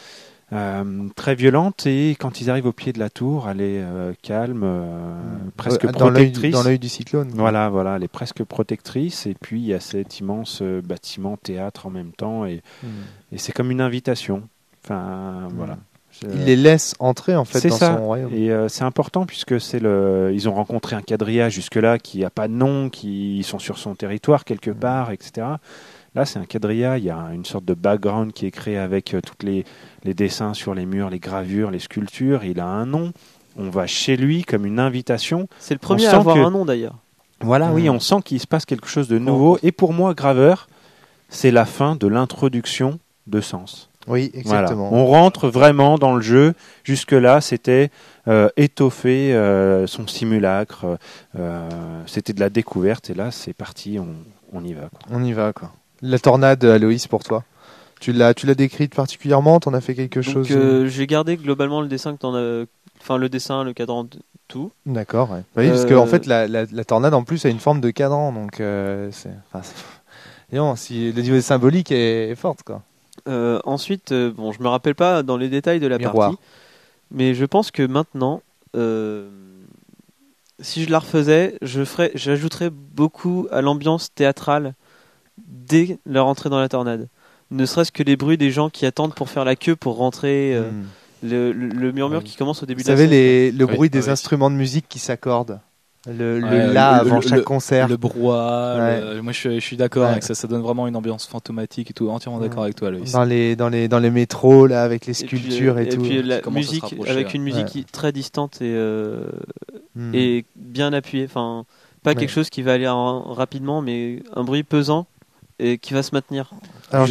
Très violente, et quand ils arrivent au pied de la tour, elle est calme, presque protectrice. Dans l'œil du cyclone. Voilà, elle est presque protectrice. Et puis il y a cet immense bâtiment théâtre en même temps, et c'est comme une invitation. Enfin, voilà. Il les laisse entrer en fait dans son royaume. Et c'est important puisque ils ont rencontré un quadrilla jusque-là qui n'a pas de nom, qui sont sur son territoire quelque part, etc. Là, c'est un quadrilla, il y a une sorte de background qui est créé avec tous les dessins sur les murs, les gravures, les sculptures. Il a un nom. On va chez lui comme une invitation. C'est le premier à avoir un nom d'ailleurs. Voilà, oui, on sent qu'il se passe quelque chose de nouveau. Et pour moi, Graveur, c'est la fin de l'introduction de Sens. Oui, exactement. Voilà. On rentre vraiment dans le jeu. Jusque-là, c'était étoffer son simulacre. C'était de la découverte. Et là, c'est parti, on y va. Quoi. On y va, quoi. La tornade, Aloïs, pour toi, tu l'as décrite particulièrement, t'en as fait quelque chose j'ai gardé globalement le dessin le dessin, le cadran, tout. D'accord, ouais. Oui, parce que en fait, la tornade en plus a une forme de cadran, donc si le niveau symbolique est forte, quoi. Ensuite, je me rappelle pas dans les détails de la partie, mais je pense que maintenant, si je la refaisais, j'ajouterais beaucoup à l'ambiance théâtrale dès leur entrée dans la tornade. Ne serait-ce que les bruits des gens qui attendent pour faire la queue pour rentrer, le murmure qui commence au début de la scène. Vous savez, le bruit des instruments de musique qui s'accordent. Avant chaque concert. Le brouhaha. Moi, je suis d'accord avec ça. Ça donne vraiment une ambiance fantomatique et tout. Entièrement d'accord avec toi, Aloïs. Dans les métros, là, avec les sculptures et tout. Et puis la musique, avec une musique très distante et bien appuyée. Enfin, pas quelque chose qui va aller rapidement, mais un bruit pesant et qui va se maintenir. Alors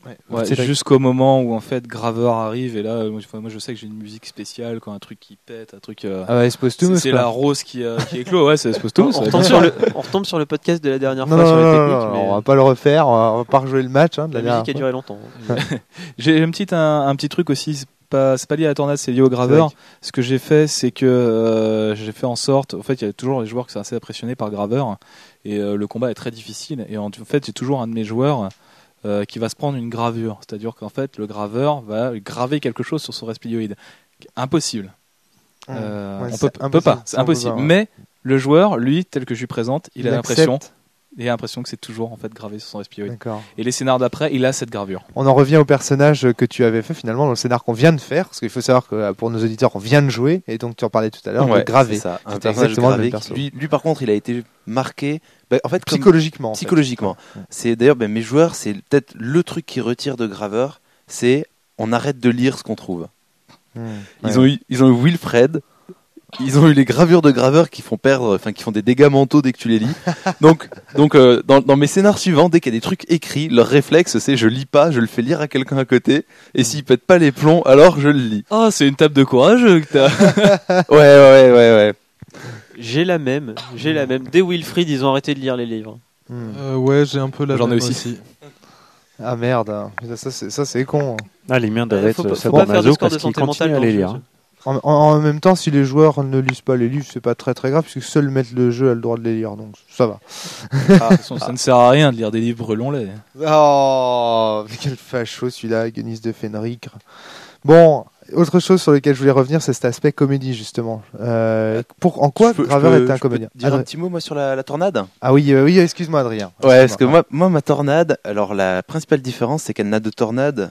Jusqu'au moment où en fait Graveur arrive et là moi je sais que j'ai une musique spéciale quand un truc qui pète, un truc c'est la rose qui éclot, ouais, c'est Posthumous. On retombe sur le podcast de la dernière fois sur les techniques. Mais... on va pas le refaire, on va pas rejouer le match de la musique a duré longtemps. J'ai un petit truc aussi, c'est pas lié à la tornade, c'est lié au Graveur. Ce que j'ai fait, c'est que j'ai fait en sorte, en fait, il y a toujours les joueurs qui sont assez impressionnés par Graveur et le combat est très difficile et en fait, j'ai toujours un de mes joueurs qui va se prendre une gravure, c'est-à-dire qu'en fait le graveur va graver quelque chose sur son respilioïde. Impossible. On peut pas, c'est impossible. Mais le joueur, lui, tel que je lui présente, il a l'impression que c'est toujours en fait gravé sur son respilioïde. D'accord. Et les scénars d'après, il a cette gravure. On en revient au personnage que tu avais fait finalement dans le scénar qu'on vient de faire, parce qu'il faut savoir que pour nos auditeurs, on vient de jouer, et donc tu en parlais tout à l'heure, de graver. C'est ça. Un personnage gravé. Lui, par contre, il a été marqué. En fait, psychologiquement. C'est d'ailleurs mes joueurs, c'est peut-être le truc qui retire de Graveur, c'est on arrête de lire ce qu'on trouve. Ils ont eu Wilfred. Ils ont eu les gravures de Graveur qui font des dégâts mentaux dès que tu les lis. Donc dans mes scénars suivants, dès qu'il y a des trucs écrits, leur réflexe c'est je lis pas, je le fais lire à quelqu'un à côté, et s'il pète pas les plombs, alors je le lis. Ah, c'est une table de courage que t'as. Ouais. J'ai la même. Dès Wilfried, ils ont arrêté de lire les livres. Ouais, j'ai un peu la J'en ai même aussi. Ah merde, ça c'est con. Ah, les miens doivent être faut pas faire de score de qu'ils santé continuent mentale à les lire. En même temps, si les joueurs ne lisent pas les livres, c'est pas très très grave, puisque seul le maître de jeu a le droit de les lire, donc ça va. De toute façon, ça ne sert à rien de lire des livres, brûlons-les. Oh, quel facho celui-là, Guinness de Fenrir. Bon, autre chose sur laquelle je voulais revenir, c'est cet aspect comédie, justement. En quoi Graveur est un comédien? Je peux dire un petit mot, moi, sur la tornade? Ah oui, excuse-moi, Adrien. Ouais, parce que moi, ma tornade, alors la principale différence, c'est qu'elle n'a de tornade,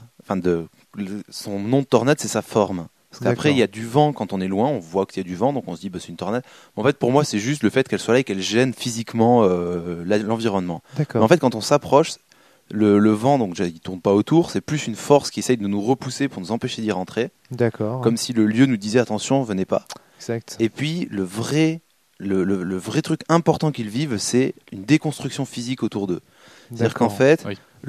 son nom de tornade, c'est sa forme. Parce qu'après, il y a du vent quand on est loin, on voit qu'il y a du vent, donc on se dit c'est une tornade. En fait, pour moi, c'est juste le fait qu'elle soit là et qu'elle gêne physiquement l'environnement. D'accord. Mais en fait, quand on s'approche, le vent, donc il tourne pas autour, c'est plus une force qui essaye de nous repousser pour nous empêcher d'y rentrer. D'accord. Comme si le lieu nous disait attention, venez pas. Exact. Et puis le vrai truc important qu'ils vivent, c'est une déconstruction physique autour d'eux. C'est-à-dire qu'en fait,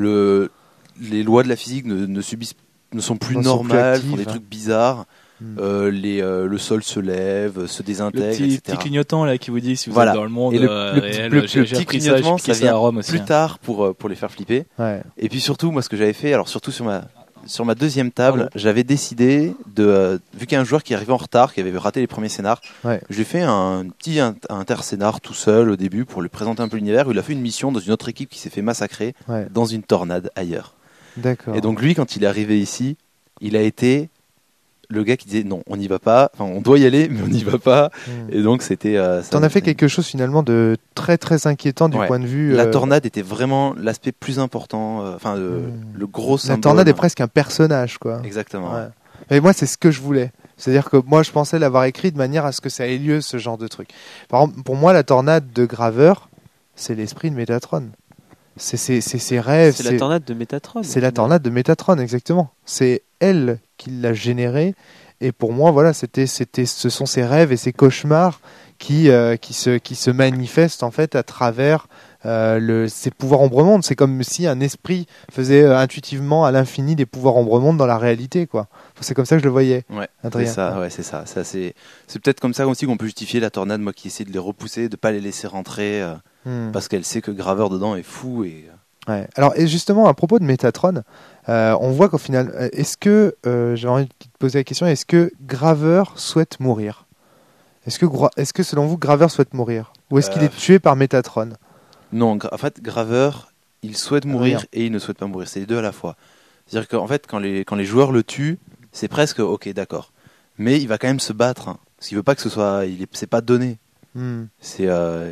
les lois de la physique ne sont plus normales, font des trucs bizarres. Le sol se lève, se désintègre, le etc. petit clignotant là qui vous dit si vous êtes dans le monde réel. Le petit clignotement, ça vient à Rome aussi, plus tard pour les faire flipper. Ouais. Et puis surtout, moi, ce que j'avais fait, alors surtout sur ma deuxième table, j'avais décidé vu qu'il y a un joueur qui arrivait en retard, qui avait raté les premiers scénars, j'ai fait un petit inter-scénar tout seul au début pour lui présenter un peu l'univers, où il a fait une mission dans une autre équipe qui s'est fait massacrer dans une tornade ailleurs. D'accord. Et donc lui, quand il est arrivé ici, il a été le gars qui disait non, on n'y va pas, on doit y aller, mais on n'y va pas. Et donc c'était. T'en as fait quelque chose finalement de très très inquiétant du point de vue. La tornade était vraiment l'aspect plus important, le gros symbole. La tornade est presque un personnage, quoi. Exactement. Ouais. Et moi, c'est ce que je voulais. C'est-à-dire que moi, je pensais l'avoir écrit de manière à ce que ça ait lieu, ce genre de truc. Par exemple, pour moi, la tornade de Graveur, c'est l'esprit de Métatron. C'est ses rêves. C'est la tornade de Métatron. C'est la tornade de Métatron, exactement. C'est elle qui l'a générée. Et pour moi, voilà, ce sont ses rêves et ses cauchemars qui se manifestent en fait à travers ses pouvoirs ombre-monde. C'est comme si un esprit faisait intuitivement à l'infini des pouvoirs ombre-monde dans la réalité, quoi. C'est comme ça que je le voyais. Ouais, Adrien. c'est ça. C'est peut-être comme ça aussi qu'on peut justifier la tornade, moi qui essaie de les repousser, de pas les laisser rentrer. Parce qu'elle sait que Graveur dedans est fou et. Ouais. Alors, et justement, à propos de Métatron, on voit qu'au final, est-ce que j'ai envie de te poser la question, est-ce que Graveur souhaite mourir? Est-ce que selon vous, Graveur souhaite mourir, ou est-ce qu'il est tué par Métatron? Non, en fait, Graveur, il souhaite mourir et il ne souhaite pas mourir. C'est les deux à la fois. C'est-à-dire qu'en fait, quand les joueurs le tuent, c'est presque ok, d'accord, mais il va quand même se battre, hein, parce qu'il veut pas que ce soit, c'est pas donné. C'est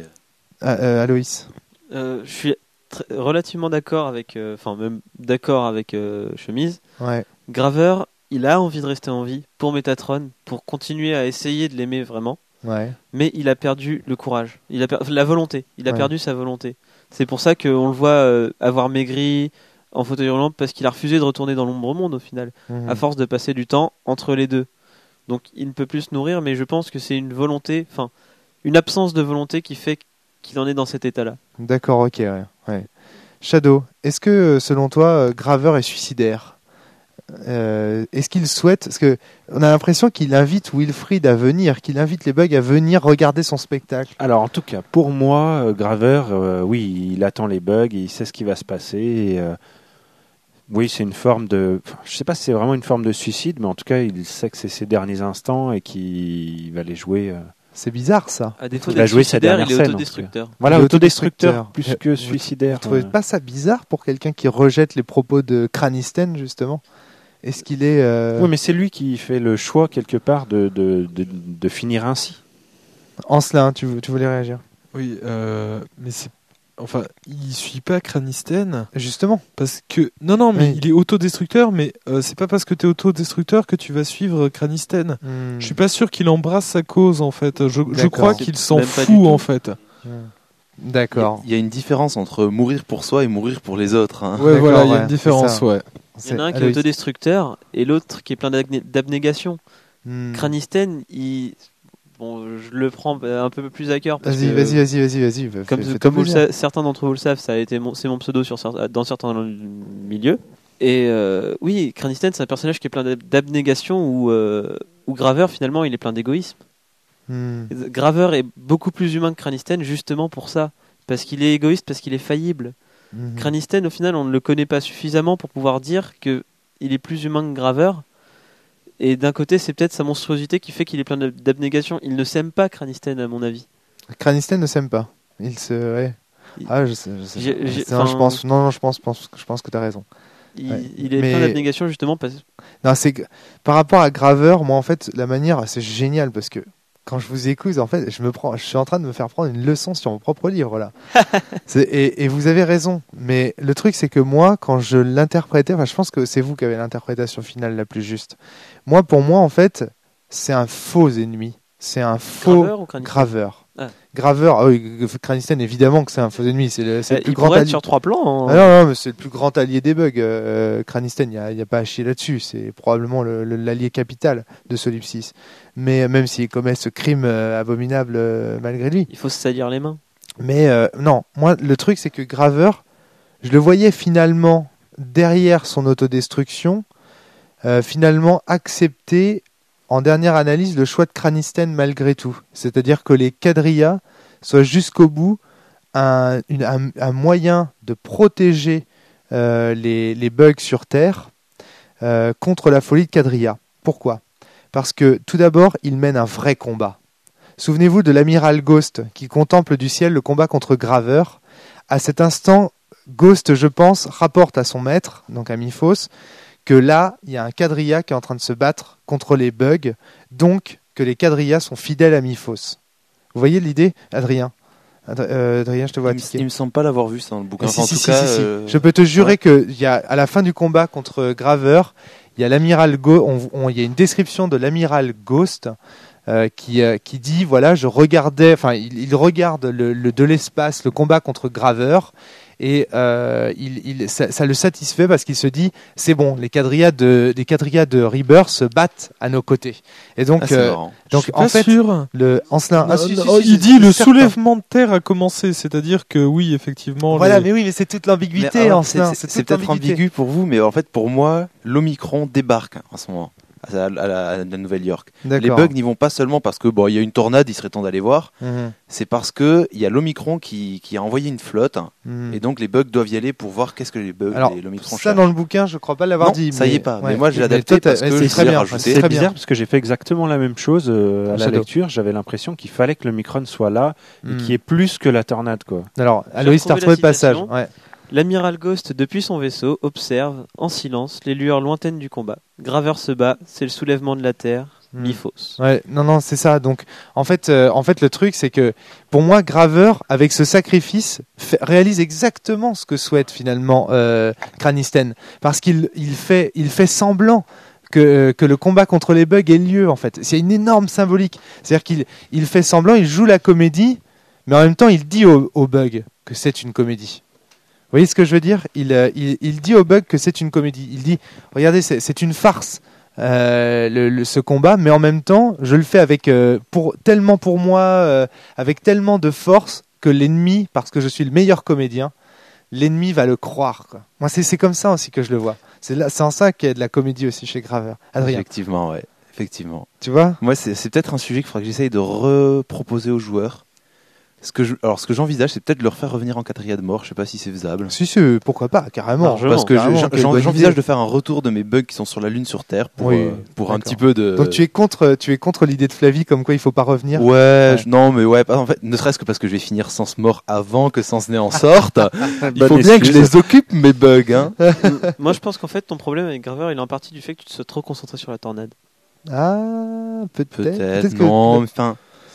Aloïs. Je suis relativement d'accord avec, même d'accord avec Chemise. Ouais. Graveur, il a envie de rester en vie pour Métatron, pour continuer à essayer de l'aimer vraiment. Ouais. Mais il a perdu le courage, la volonté. Il a perdu sa volonté. C'est pour ça qu'on le voit avoir maigri en fauteuil roulant, parce qu'il a refusé de retourner dans l'ombre monde au final, à force de passer du temps entre les deux. Donc il ne peut plus se nourrir, mais je pense que c'est une volonté, une absence de volonté qui fait qu'il en est dans cet état-là. D'accord, ok, ouais. Shadow, est-ce que selon toi, Graveur est suicidaire ? Est-ce qu'il souhaite, parce que on a l'impression qu'il invite Wilfried à venir, qu'il invite les bugs à venir regarder son spectacle. Alors en tout cas, pour moi, Graveur, oui, il attend les bugs, il sait ce qui va se passer. Et, oui, c'est une forme de, je sais pas si c'est vraiment une forme de suicide, mais en tout cas, il sait que c'est ses derniers instants et qu'il va les jouer. C'est bizarre ça. À défaut il a joué sa dernière il est scène. autodestructeur. Voilà, autodestructeur plus que suicidaire. Vous trouvez pas ça bizarre pour quelqu'un qui rejette les propos de Cranisten justement ? Est-ce qu'il est Oui, mais c'est lui qui fait le choix quelque part de finir ainsi. Ancelin, tu voulais réagir ? Oui, mais c'est... Enfin, il suit pas Cranisten. Justement. Parce que... Non, mais oui. il est autodestructeur, mais c'est pas parce que t'es autodestructeur que tu vas suivre Cranisten. Je suis pas sûr qu'il embrasse sa cause, en fait. Je crois qu'il s'en fout, en fait. D'accord. Il y a une différence entre mourir pour soi et mourir pour les autres. Hein. Ouais, voilà, il y a une différence, ouais. Il y en a un qui est autodestructeur et l'autre qui est plein d'abnégation. Cranisten, bon, je le prends un peu plus à cœur. Vas-y. Comme certains d'entre vous le savent, c'est mon pseudo dans certains milieux. Et oui, Cranisten, c'est un personnage qui est plein d'abnégation où Graveur, finalement, il est plein d'égoïsme. Graveur est beaucoup plus humain que Cranisten, justement pour ça. Parce qu'il est égoïste, parce qu'il est faillible. Cranisten, au final, on ne le connaît pas suffisamment pour pouvoir dire qu'il est plus humain que Graveur. Et d'un côté, c'est peut-être sa monstruosité qui fait qu'il est plein d'abnégation. Il ne s'aime pas, Cranisten, à mon avis. Cranisten ne s'aime pas. Il se... Ouais. Je pense que tu as raison. Il est plein d'abnégation, justement. Non, c'est... Par rapport à Graveur, moi, en fait, la manière, c'est génial parce que quand je vous écoute, en fait, je suis en train de me faire prendre une leçon sur mon propre livre, là. Et vous avez raison. Mais le truc, c'est que moi, quand je l'interprétais, je pense que c'est vous qui avez l'interprétation finale la plus juste. Pour moi, en fait, c'est un faux ennemi. C'est un faux Graveur. Graveur, oui, Cranisten, évidemment que c'est un faux ennemi. C'est le plus grand allié. Sur 3 plans. Ah non, mais c'est le plus grand allié des bugs. Cranisten, il n'y a pas à chier là-dessus. C'est probablement l'allié capital de Solipsis. Mais même s'il commet ce crime abominable malgré lui. Il faut se salir les mains. Mais non, moi, le truc, c'est que Graveur, je le voyais finalement derrière son autodestruction, finalement accepter en dernière analyse le choix de Cranisten malgré tout. C'est-à-dire que les quadrillas soient jusqu'au bout un moyen de protéger les bugs sur Terre contre la folie de quadrillas. Pourquoi ? Parce que tout d'abord, il mène un vrai combat. Souvenez-vous de l'amiral Ghost qui contemple du ciel le combat contre Graveur. À cet instant, Ghost, je pense, rapporte à son maître, donc à Miphos, que là, il y a un quadrilla qui est en train de se battre contre les bugs, donc que les quadrillas sont fidèles à Miphos. Vous voyez l'idée, Adrien ? Adrien, je te vois tiquer. Il me semble pas l'avoir vu ça dans le bouquin. Si. Je peux te jurer que à la fin du combat contre Graveur, il y a l'amiral il y a une description de l'amiral Ghost qui dit voilà, je regardais, enfin il regarde de l'espace le combat contre Graveur. Et ça le satisfait parce qu'il se dit c'est bon, les quadrillas de Rebirth se battent à nos côtés. Et donc, en fait, le Ancelin, il dit le soulèvement de terre a commencé, c'est-à-dire que oui, effectivement. Voilà, mais c'est toute l'ambiguïté, Ancelin. C'est peut-être ambigu pour vous, mais en fait pour moi, l'Omicron débarque en ce moment. À la Nouvelle-York. Les bugs n'y vont pas seulement parce que il y a une tornade, il serait temps d'aller voir. C'est parce que il y a l'Omicron qui a envoyé une flotte et donc les bugs doivent y aller pour voir qu'est-ce que les bugs et l'Omicron cherchent. Ça dans le bouquin, je crois pas l'avoir dit. Ça y est pas. Mais moi j'ai adapté parce que c'est très bien. C'est très bizarre parce que j'ai fait exactement la même chose à la lecture. J'avais l'impression qu'il fallait que l'Omicron soit là et qu'il y ait plus que la tornade, quoi. Alors, Aloïs, t'as retrouvé le passage. Ouais. L'amiral Ghost, depuis son vaisseau, observe, en silence, les lueurs lointaines du combat. Graveur se bat, c'est le soulèvement de la Terre, Miphos. Ouais, non, c'est ça. Donc, en fait, le truc, c'est que, pour moi, Graveur, avec ce sacrifice, réalise exactement ce que souhaite finalement Cranisten. Parce qu'il fait semblant que le combat contre les bugs ait lieu, en fait. C'est une énorme symbolique. C'est-à-dire qu'il fait semblant, il joue la comédie, mais en même temps, il dit aux bugs que c'est une comédie. Vous voyez ce que je veux dire ? Il dit au bug que c'est une comédie. Il dit, regardez, c'est une farce ce combat, mais en même temps, je le fais avec avec tellement de force que l'ennemi, parce que je suis le meilleur comédien, l'ennemi va le croire, quoi. Moi, c'est comme ça aussi que je le vois. C'est en ça qu'il y a de la comédie aussi chez Graveur. Adrien. Effectivement, ouais. Effectivement. Tu vois ? Moi, c'est peut-être un sujet qu'il faudra que j'essaye de reproposer aux joueurs. Ce que j'envisage, c'est peut-être de leur faire revenir en 4ème mort. Je sais pas si c'est faisable. Si, pourquoi pas, carrément. Parce que j'envisage de faire un retour de mes bugs qui sont sur la Lune sur Terre pour un petit peu de. Donc tu es contre l'idée de Flavie comme quoi il faut pas revenir. Ouais. Non, mais ouais. En fait, ne serait-ce que parce que je vais finir Sens mort avant que Sens né en sorte. Il faut bien que je les occupe mes bugs. Hein. Moi, je pense qu'en fait, ton problème avec Graveur, il est en partie du fait que tu te sois trop concentré sur la tornade. Ah, peut-être. Non, enfin.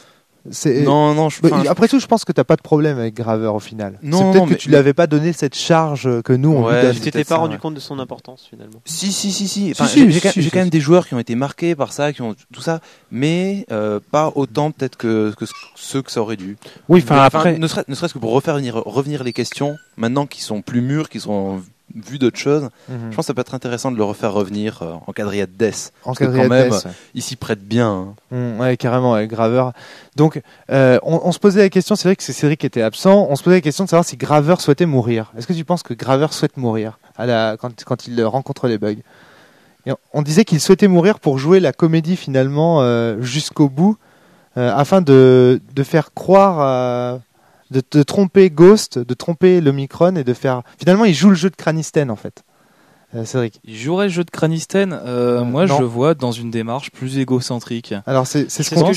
Non, après tout, je pense que t'as pas de problème avec Graveur au final. Non, c'est peut-être que tu lui avais pas donné cette charge que nous on lui donne. Tu t'étais pas rendu compte de son importance finalement. Si. Enfin, j'ai quand même des joueurs qui ont été marqués par ça, qui ont tout ça, mais pas autant peut-être que ceux que ça aurait dû. Oui, après, ne serait-ce que pour revenir les questions maintenant qui sont plus mûres, qui sont vu d'autres choses, je pense que ça peut être intéressant de le refaire revenir en quadrillade Death. En quadrillade Death. Il s'y prête bien. Hein. Ouais, carrément, avec Graveur. Donc, on se posait la question, c'est vrai que c'est Cédric qui était absent, on se posait la question de savoir si Graveur souhaitait mourir. Est-ce que tu penses que Graveur souhaite mourir quand il rencontre les bugs ? Et on disait qu'il souhaitait mourir pour jouer la comédie finalement jusqu'au bout, afin de faire croire... De tromper Ghost, de tromper l'Omicron et de faire... Finalement, il joue le jeu de Cranisten, en fait. Cédric. Il jouerait le jeu de Cranisten. Moi, je le vois dans une démarche plus égocentrique. Alors, c'est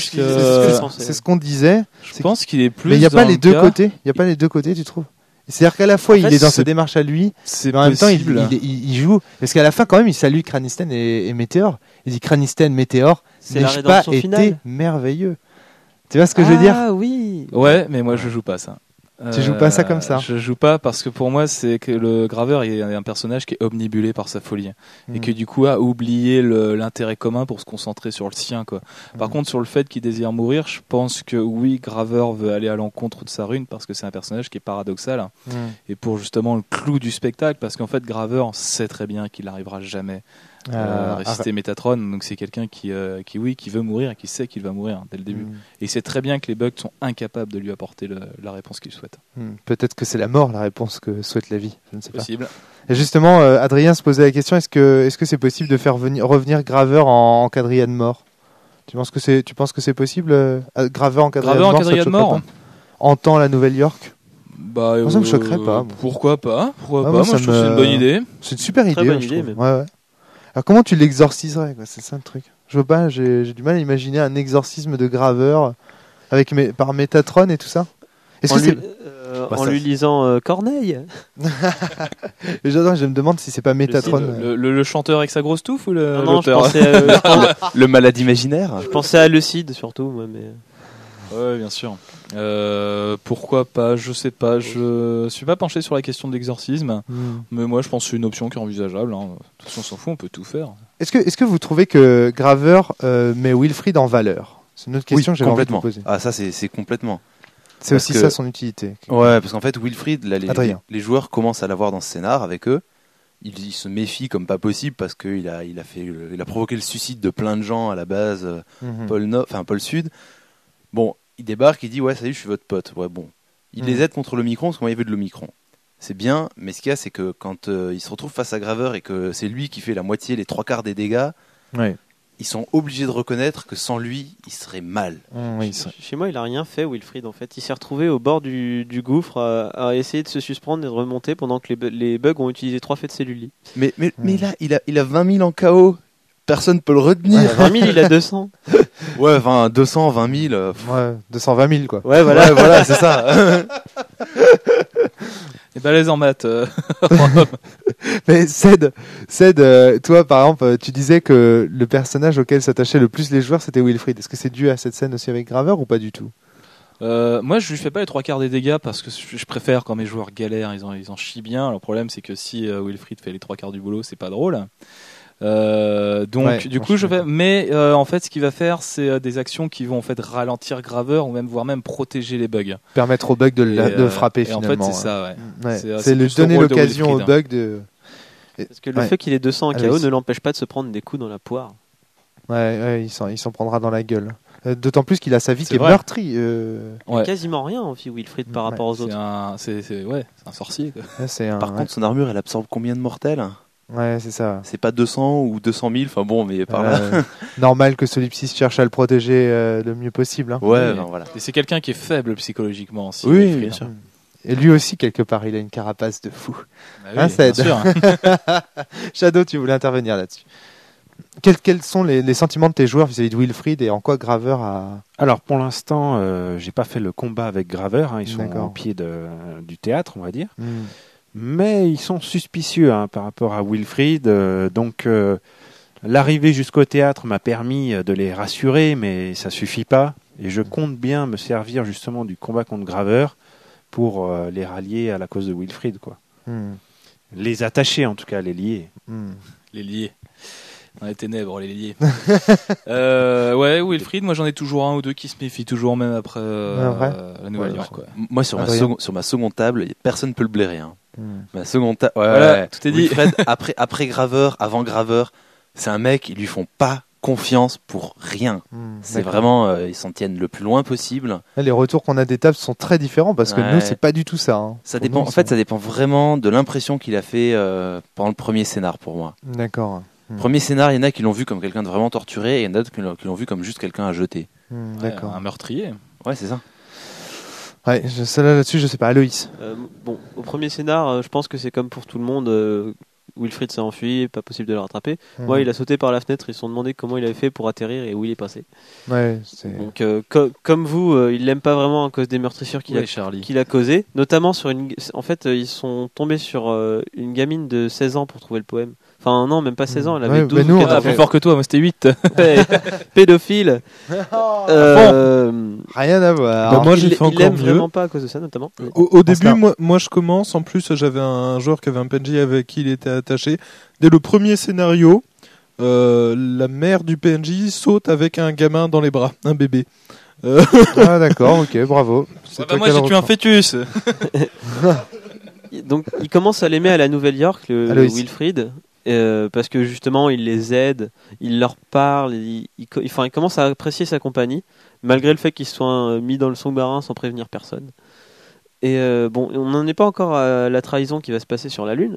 ce qu'on disait. Je pense qu'il est plus... Mais il n'y a pas les deux côtés. Il n'y a pas les deux côtés, tu trouves ? C'est-à-dire qu'à la fois, il est dans sa démarche à lui, mais en même temps, il joue... Parce qu'à la fin, quand même, il salue Cranisten et Météor. Il dit Cranisten, Météor, n'ai-je pas été merveilleux ? Tu vois ce que je veux dire ? Ah oui. Ouais, mais moi je joue pas ça. Tu joues pas ça comme ça ? Je joue pas parce que pour moi c'est que le Graveur est un personnage qui est omnibulé par sa folie et que du coup a oublié l'intérêt commun pour se concentrer sur le sien, quoi. Par contre, sur le fait qu'il désire mourir, je pense que oui, Graveur veut aller à l'encontre de sa rune parce que c'est un personnage qui est paradoxal et pour justement le clou du spectacle, parce qu'en fait Graveur sait très bien qu'il n'arrivera jamais réciter Métatron, donc c'est quelqu'un qui veut mourir et qui sait qu'il va mourir dès le début. Et il sait très bien que les bugs sont incapables de lui apporter la réponse qu'il souhaite. Peut-être que c'est la mort la réponse que souhaite la vie, je ne sais possible. Pas. Et justement, Adrien se posait la question, est-ce que c'est possible de faire revenir Graveur en quadrillade mort ? Tu penses que c'est possible Graveur en quadrillade mort en temps la Nouvelle-York ? Bah, ça me choquerait pas. Pourquoi pas ? Moi, je trouve que c'est une bonne idée. C'est une super idée. Très bonne idée, même. Ouais. Alors comment tu l'exorciserais, quoi ? C'est ça le truc. Je veux pas, j'ai du mal à imaginer un exorcisme de Graveur par Métatron et tout ça. En lui lisant Corneille. J'adore, je me demande si c'est pas Métatron. Le chanteur avec sa grosse touffe ou le Non, je l'auteur pensais le malade imaginaire. Je pensais à Lucide surtout, moi, mais... Ouais, bien sûr. Pourquoi pas ? Je sais pas. Je suis pas penché sur la question de l'exorcisme, mais moi je pense que c'est une option qui est envisageable. De toute façon, on s'en fout, on peut tout faire. Est-ce que vous trouvez que Graveur met Wilfried en valeur ? C'est une autre question que j'avais envie de vous poser. Ah, ça c'est complètement. C'est aussi ça son utilité. Ouais, parce qu'en fait, Wilfried, là, les joueurs commencent à l'avoir dans ce scénar avec eux. Il se méfie comme pas possible parce qu'il a provoqué le suicide de plein de gens à la base, Pôle Sud. Bon, il débarque, il dit ouais, salut, je suis votre pote. Ouais, bon, il les aide contre l'Omicron parce qu'on y veut de l'Omicron. C'est bien, mais ce qu'il y a, c'est que quand il se retrouve face à Graveur et que c'est lui qui fait la moitié, les 3/4 des dégâts, ils sont obligés de reconnaître que sans lui, il serait mal. Chez moi, il a rien fait, Wilfried, en fait. Il s'est retrouvé au bord du gouffre à essayer de se suspendre et de remonter pendant que les bugs ont utilisé 3 faits de cellules. Mais là, il a 20 000 en KO. Personne peut le retenir. 20 000, il a 200. Ouais, 200, 20 000. Ouais, 220 000, quoi. Ouais, voilà. Ouais, voilà, c'est ça. Et balèze en maths. Mais Ced, toi, par exemple, tu disais que le personnage auquel s'attachaient le plus les joueurs, c'était Wilfried. Est-ce que c'est dû à cette scène aussi avec Graveur ou pas du tout ? Moi, je lui fais pas les 3/4 des dégâts parce que je préfère quand mes joueurs galèrent, ils en chient bien. Le problème, c'est que si Wilfried fait les 3/4 du boulot, c'est pas drôle. Du coup, je vais. Mais en fait, ce qu'il va faire, c'est des actions qui vont en fait ralentir Graveur ou voire même protéger les bugs. Permettre aux bugs de frapper finalement. En fait, c'est ça. C'est lui donner l'occasion aux bugs de. Parce que le fait qu'il ait 200 en KO ne l'empêche pas de se prendre des coups dans la poire. Ouais, il s'en prendra dans la gueule. D'autant plus qu'il a sa vie qui est meurtrie. Quasiment rien en fait Wilfried par rapport aux autres. C'est un sorcier. Quoi. Par contre, son armure, elle absorbe combien de mortels? Ouais, c'est ça. C'est pas 200 ou 200 000, enfin bon, mais par là. Normal que Solipsis cherche à le protéger le mieux possible. Hein. Ouais, voilà. Et c'est quelqu'un qui est faible psychologiquement aussi. Oui, bien sûr. Et lui aussi, quelque part, il a une carapace de fou. Bah oui, ça aide. Shadow, tu voulais intervenir là-dessus. Quels sont les sentiments de tes joueurs vis-à-vis de Wilfried et en quoi Graveur a... Alors pour l'instant, j'ai pas fait le combat avec Graveur, ils sont au pied du théâtre, on va dire. Mais ils sont suspicieux par rapport à Wilfried, donc l'arrivée jusqu'au théâtre m'a permis de les rassurer, mais ça suffit pas. Et je compte bien me servir justement du combat contre Graveur pour les rallier à la cause de Wilfried, quoi. Les attacher en tout cas, les lier. Les lier. Dans les ténèbres, les lier. Ouais, Wilfried, moi j'en ai toujours un ou deux qui se méfient toujours même après la Nouvelle-York. Moi sur ma seconde table, personne peut le blairer. Hein. Ma seconde table, tout est dit. Wilfried, après Graveur, avant Graveur, c'est un mec, ils lui font pas confiance pour rien. C'est vraiment, ils s'en tiennent le plus loin possible. Les retours qu'on a des tables sont très différents parce que nous, c'est pas du tout ça. Hein. Ça dépend. En fait, ça dépend vraiment de l'impression qu'il a fait pendant le premier scénar pour moi. D'accord. Premier scénar, il y en a qui l'ont vu comme quelqu'un de vraiment torturé et il y en a d'autres qui l'ont vu comme juste quelqu'un à jeter. D'accord. Un meurtrier. Ouais, c'est ça. Ouais, celle-là là-dessus, je sais pas. Aloïs. Bon, au premier scénar, je pense que c'est comme pour tout le monde. Wilfried s'est enfui, pas possible de le rattraper. Moi, il a sauté par la fenêtre. Ils se sont demandé comment il avait fait pour atterrir et où il est passé. Ouais. Donc, comme vous, il l'aime pas vraiment à cause des meurtrissures qu'il a causé. Notamment sur une. En fait, ils sont tombés sur une gamine de 16 ans pour trouver le poème. Enfin, non, même pas 16 ans, elle avait 12 ou 14 ans. Plus fort que toi, moi c'était 8. Pédophile. Rien à voir. Moi, j'ai fait encore l'aime mieux. Vraiment pas à cause de ça, notamment. Au début, moi, je commence. En plus, j'avais un joueur qui avait un PNJ avec qui il était attaché. Dès le premier scénario, la mère du PNJ saute avec un gamin dans les bras, un bébé. Ah d'accord, ok, bravo. Moi j'ai tué un fœtus. Donc, il commence à l'aimer à la Nouvelle-York, le Wilfried. Parce que justement il les aide, il leur parle, il commence à apprécier sa compagnie malgré le fait qu'ils soient mis dans le sous-marin sans prévenir personne. Et bon, on n'en est pas encore à la trahison qui va se passer sur la Lune,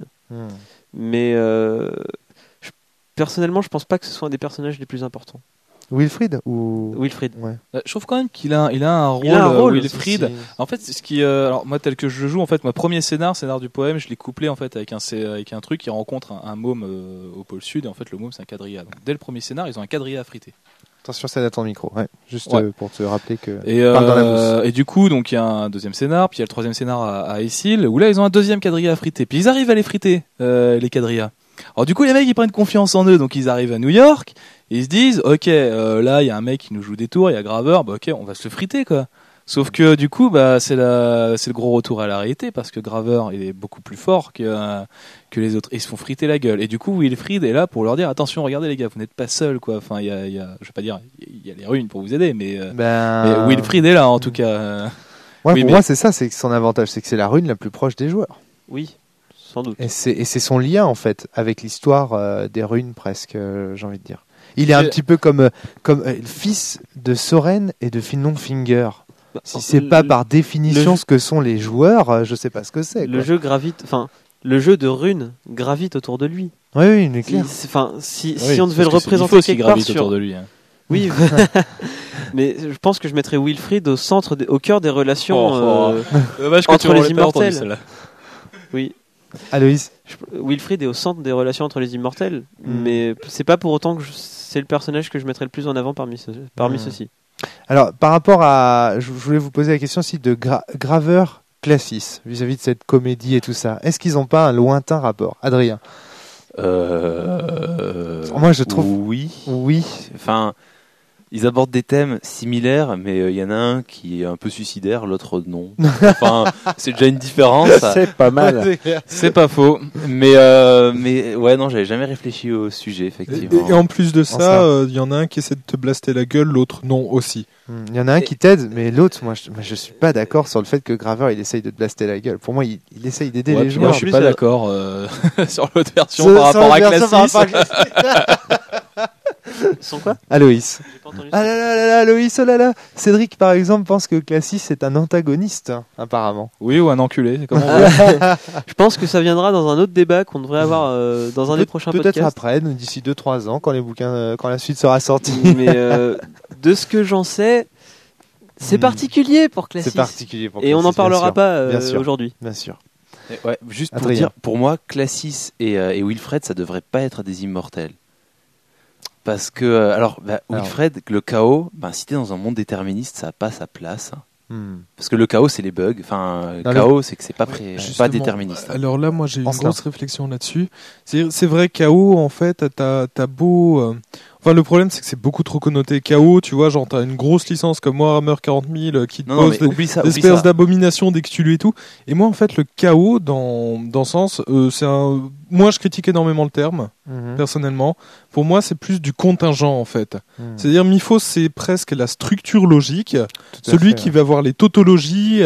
mais personnellement je pense pas que ce soit un des personnages les plus importants. Wilfried ou Wilfried. Ouais. Je trouve quand même qu'il a un rôle, Wilfried. En fait, c'est ce qui alors moi tel que je joue en fait, mon premier scénar du poème, je l'ai couplé en fait avec un truc qui rencontre un môme au pôle sud et en fait le môme c'est un quadrilla. Donc dès le premier scénar, ils ont un quadrilla à friter. Attention, c'est à ton micro. Ouais. Juste pour te rappeler que parle dans la mousse. Et du coup, donc il y a un deuxième scénar, puis il y a le troisième scénar à Essil où là ils ont un deuxième quadrilla à friter. Puis ils arrivent à les friter les quadrillas. Alors du coup les mecs ils prennent confiance en eux, donc ils arrivent à New York et ils se disent ok là il y a un mec qui nous joue des tours, il y a Graveur, ok on va se le friter quoi. Sauf que du coup c'est le gros retour à la réalité parce que Graveur il est beaucoup plus fort que les autres et ils se font friter la gueule et du coup Wilfried est là pour leur dire attention regardez les gars vous n'êtes pas seuls quoi. Enfin il y a je vais pas dire il y a les ruines pour vous aider mais Wilfried est là en tout cas. Pour moi c'est ça, c'est que son avantage c'est que c'est la rune la plus proche des joueurs. Oui. Sans doute. Et c'est son lien en fait avec l'histoire des runes presque, j'ai envie de dire. Il est un petit peu comme le fils de Soren et de Finnlongfinger. Si c'est pas par définition ce que sont les joueurs, je sais pas ce que c'est. Le jeu le jeu de runes gravite autour de lui. Oui, il est clair. Si on devait le représenter quelque part autour de lui. Hein. Oui, mais je pense que je mettrais Wilfried au cœur des relations entre les immortels. Oui. Aloïs. Wilfried est au centre des relations entre les immortels, mais c'est pas pour autant que c'est le personnage que je mettrais le plus en avant parmi ceux-ci. Alors, par rapport à... Je voulais vous poser la question aussi de Graveur Classis, vis-à-vis de cette comédie et tout ça. Est-ce qu'ils n'ont pas un lointain rapport? Adrien? Moi, je trouve... Oui. Enfin... Ils abordent des thèmes similaires, mais il y en a un qui est un peu suicidaire, l'autre non. Enfin, c'est déjà une différence. C'est pas mal. C'est pas faux. Mais ouais, non, j'avais jamais réfléchi au sujet, effectivement. Et en plus de ça, il y en a un qui essaie de te blaster la gueule, l'autre non aussi. Il y en a un qui t'aide, mais l'autre, moi, je suis pas d'accord sur le fait que Graveur il essaye de te blaster la gueule. Pour moi, il essaye d'aider les joueurs. Moi, je suis pas d'accord sur l'autre version par rapport à Classis. Sans quoi Aloïs. J'ai pas entendu Ah ça. là, Aloïs, oh là là. Cédric, par exemple, pense que Classis est un antagoniste, apparemment. Oui, ou un enculé. C'est comme on veut. Je pense que ça viendra dans un autre débat qu'on devrait avoir dans un des prochains Peut-être podcasts. après, d'ici 2-3 ans, quand les bouquins, quand la suite sera sortie. Mais de ce que j'en sais, c'est particulier pour Classis. C'est particulier pour Et on n'en Classis, bien parlera sûr. pas Bien sûr. aujourd'hui. Bien sûr. Ouais, juste pour Adrien. dire, pour moi, Classis et Wilfred, ça devrait pas être des immortels. Parce que, Wilfred, le chaos, si t'es dans un monde déterministe, ça n'a pas sa place. Parce que le chaos, c'est les bugs. Enfin, Non, chaos, c'est que c'est pas Justement, déterministe. Alors là, moi, j'ai une Ancelin. grosse réflexion là-dessus. C'est vrai, KO, en fait, t'as beau... Enfin, le problème, c'est que c'est beaucoup trop connoté. KO, tu vois, genre, t'as une grosse licence comme Warhammer 40 000 qui te Non, pose mais oublie ça. l'espèce d'abomination dès que tu lui et tout. Et moi, en fait, le KO, dans sens, c'est un... Moi, je critique énormément le terme, personnellement. Pour moi, c'est plus du contingent, en fait. C'est-à-dire, Mythos, c'est presque la structure logique. Celui qui va voir les tautologies...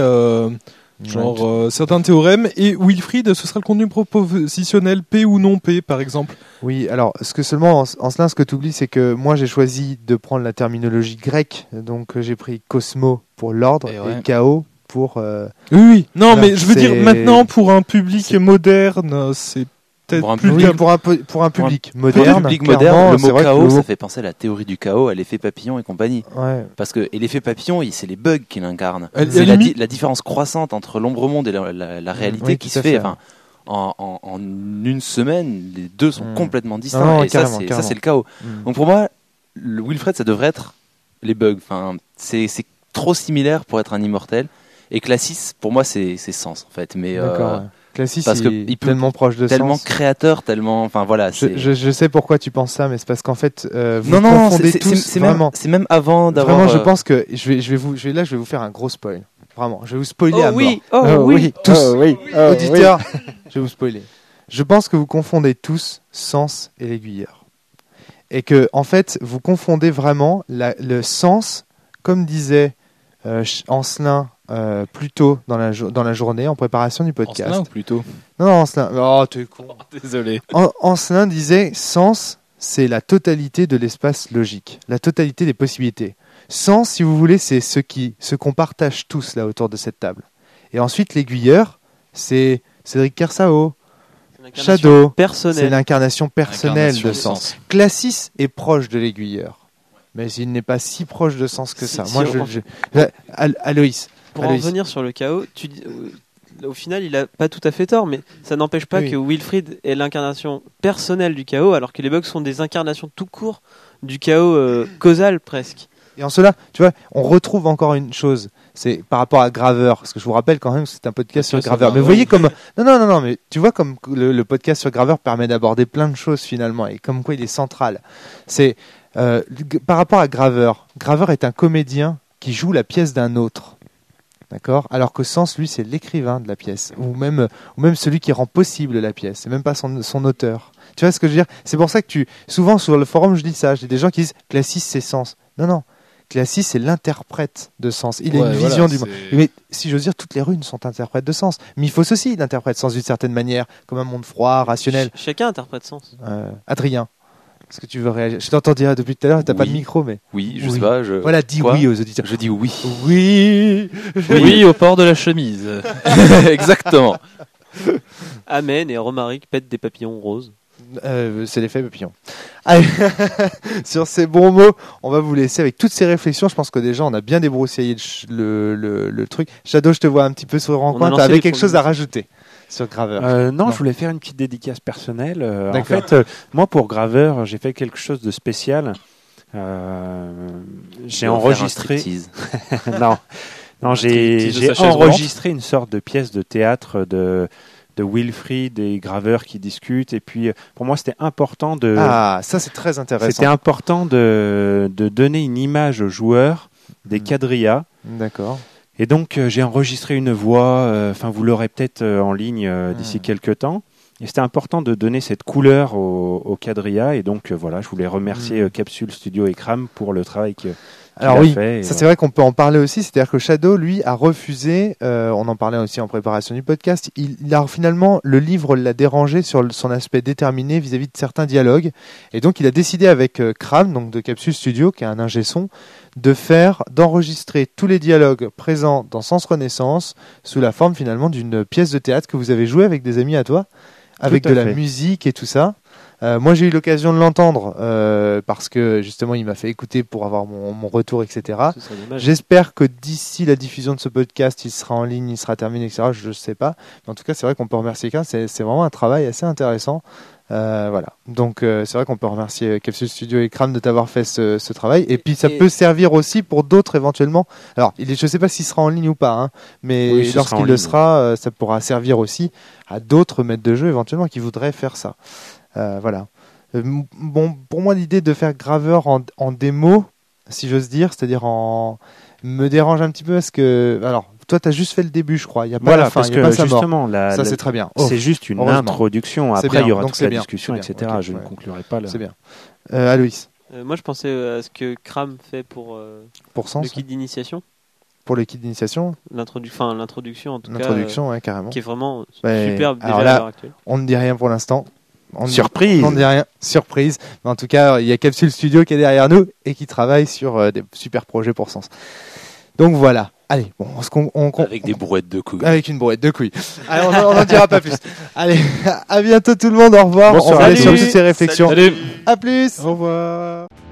certains théorèmes, et Wilfried, ce sera le contenu propositionnel P ou non P, par exemple. Oui, alors, ce que tu oublies, c'est que moi, j'ai choisi de prendre la terminologie grecque, donc j'ai pris Cosmo pour l'ordre et Chaos pour... Oui. Non, voilà, mais je veux c'est- dire, maintenant, pour un public moderne, c'est peut-être Pour un plus... public- pour un public Pour moderne, le public clairement, moderne, le c'est mot vrai que chaos, le ça mot- fait penser à la théorie du chaos, à l'effet papillon et compagnie. Ouais. Parce que et l'effet papillon, c'est les bugs qui l'incarnent. À C'est la limite- la différence croissante entre l'ombre-monde et la réalité Oui, qui tout se à fait. fait. Enfin, en une semaine, les deux sont complètement distincts. Non, et ça, carrément. c'est le chaos. Donc pour moi, le Wilfred, ça devrait être les bugs. Enfin, c'est trop similaire pour être un immortel. Et Classis, pour moi, c'est Sens en fait. Mais D'accord. Ouais. Classis, parce que il il est peut- tellement proche de tellement Sens. créateur, tellement. Enfin voilà. c'est- Je sais pourquoi tu penses ça, mais c'est parce qu'en fait, vous Non, confondez c'est- tous c'est vraiment. c'est même avant d'avoir. Vraiment, je pense que je vais vous faire un gros spoil. Vraiment, je vais vous spoiler à mort. oui, tous auditeurs, je vais vous spoiler. Je pense que vous confondez tous Sens et l'aiguilleur. Et que, en fait, vous confondez vraiment le sens, comme disait Ancelin plus tôt dans la journée, en préparation du podcast. Ancelin ou plutôt Non, Ancelin. Oh, t'es con. Désolé. Ancelin disait sens, c'est la totalité de l'espace logique, la totalité des possibilités. Sens, si vous voulez, c'est ce qu'on partage tous là autour de cette table. Et ensuite, l'aiguilleur, c'est Cédric Kersao, Shadow, c'est l'incarnation personnelle de Sens. Classis est proche de l'aiguilleur, mais il n'est pas si proche de Sens que ça. Moi, Aloïs. Pour en revenir sur le chaos, au final, il a pas tout à fait tort, mais ça n'empêche pas que Wilfried est l'incarnation personnelle du chaos, alors que les bugs sont des incarnations tout court du chaos causal presque. Et en cela, tu vois, on retrouve encore une chose, c'est par rapport à Graveur, parce que je vous rappelle quand même que c'est un podcast sur Graveur. Mais vous voyez comme non, mais tu vois comme le podcast sur Graveur permet d'aborder plein de choses finalement, et comme quoi il est central. C'est par rapport à Graveur. Graveur est un comédien qui joue la pièce d'un autre. D'accord ? Alors que Sens, lui, c'est l'écrivain de la pièce, ou même celui qui rend possible la pièce, c'est même pas son auteur. Tu vois ce que je veux dire ? C'est pour ça que souvent sur le forum, je dis ça, j'ai des gens qui disent Classis, c'est Sens. Non. Classis, c'est l'interprète de Sens. Il a une vision du monde. Mais si j'ose dire, toutes les runes sont interprètes de Sens. Mythos aussi, il interprète Sens d'une certaine manière, comme un monde froid, rationnel. Chacun interprète Sens. Adrien, est-ce que tu veux réagir ? Je t'entends dire depuis tout à l'heure, t'as pas de micro, mais... Oui, je sais pas. Voilà, dis oui aux auditeurs. Je dis oui. Oui, au port de la chemise. Exactement. Amen et Romaric pète des papillons roses. C'est l'effet papillon. Allez, sur ces bons mots, on va vous laisser avec toutes ces réflexions. Je pense que déjà on a bien débroussaillé le truc. Shadow, je te vois un petit peu sourire en coin. Tu avais quelque chose à rajouter sur Graveur? Non, je voulais faire une petite dédicace personnelle. En fait, moi pour Graveur, j'ai fait quelque chose de spécial. J'ai enregistré. non, j'ai enregistré une sorte de pièce de théâtre de Wilfried et Graveur qui discutent, et puis pour moi c'était important de... Ah, ça c'est très intéressant. C'était important de donner une image aux joueurs des quadrillas. D'accord. Et donc j'ai enregistré une voix, enfin vous l'aurez peut-être en ligne d'ici quelques temps, et c'était important de donner cette couleur au quadrillas, et donc voilà, je voulais remercier Capsule Studio et Cram pour le travail Alors oui, ça c'est vrai qu'on peut en parler aussi, c'est-à-dire que Shadow, lui, a refusé, on en parlait aussi en préparation du podcast, il a finalement, le livre l'a dérangé sur son aspect déterminé vis-à-vis de certains dialogues, et donc il a décidé avec Kram, donc de Capsule Studio, qui est un ingé son, d'enregistrer tous les dialogues présents dans Sens Renaissance sous la forme finalement d'une pièce de théâtre que vous avez jouée avec des amis à toi, avec de la musique et tout ça. Moi j'ai eu l'occasion de l'entendre parce que justement il m'a fait écouter pour avoir mon retour, etc. J'espère que d'ici la diffusion de ce podcast il sera en ligne, il sera terminé, etc. Je ne sais pas, mais en tout cas c'est vrai qu'on peut remercier quelqu'un, c'est vraiment un travail assez intéressant. Voilà, donc c'est vrai qu'on peut remercier Capsule Studio et Kram de t'avoir fait ce travail, et puis ça peut servir aussi pour d'autres éventuellement. Alors je ne sais pas s'il sera en ligne ou pas, hein, mais oui, lorsqu'il le sera, ça pourra servir aussi à d'autres maîtres de jeu éventuellement qui voudraient faire ça. Voilà. Bon, pour moi, l'idée de faire graveur en démo, si j'ose dire, c'est-à-dire me dérange un petit peu parce que, alors, toi, t'as juste fait le début, je crois. Il y a pas la fin, il y a pas sa mort. Justement, ça c'est très bien. C'est juste une introduction. Après, il y aura toute la discussion, etc. Okay, je ne conclurai pas là. C'est bien. Aloïs. Moi, je pensais à ce que Kram fait pour Sens, le kit d'initiation. Pour le kit d'initiation, l'introduction en tout cas, ouais, carrément, qui est vraiment superbe déjà à l'heure actuelle. On ne dit rien pour l'instant. Surprise. On ne dit rien, surprise. Mais en tout cas, il y a Capsule Studio qui est derrière nous et qui travaille sur des super projets pour Sens. Donc voilà. Allez, bon, avec des brouettes de couilles. Avec une brouette de couilles. Allez, on n'en dira pas plus. Allez, à bientôt tout le monde. Au revoir. Bonsoir. On va aller sur toutes ces réflexions. Salut. À plus. Au revoir.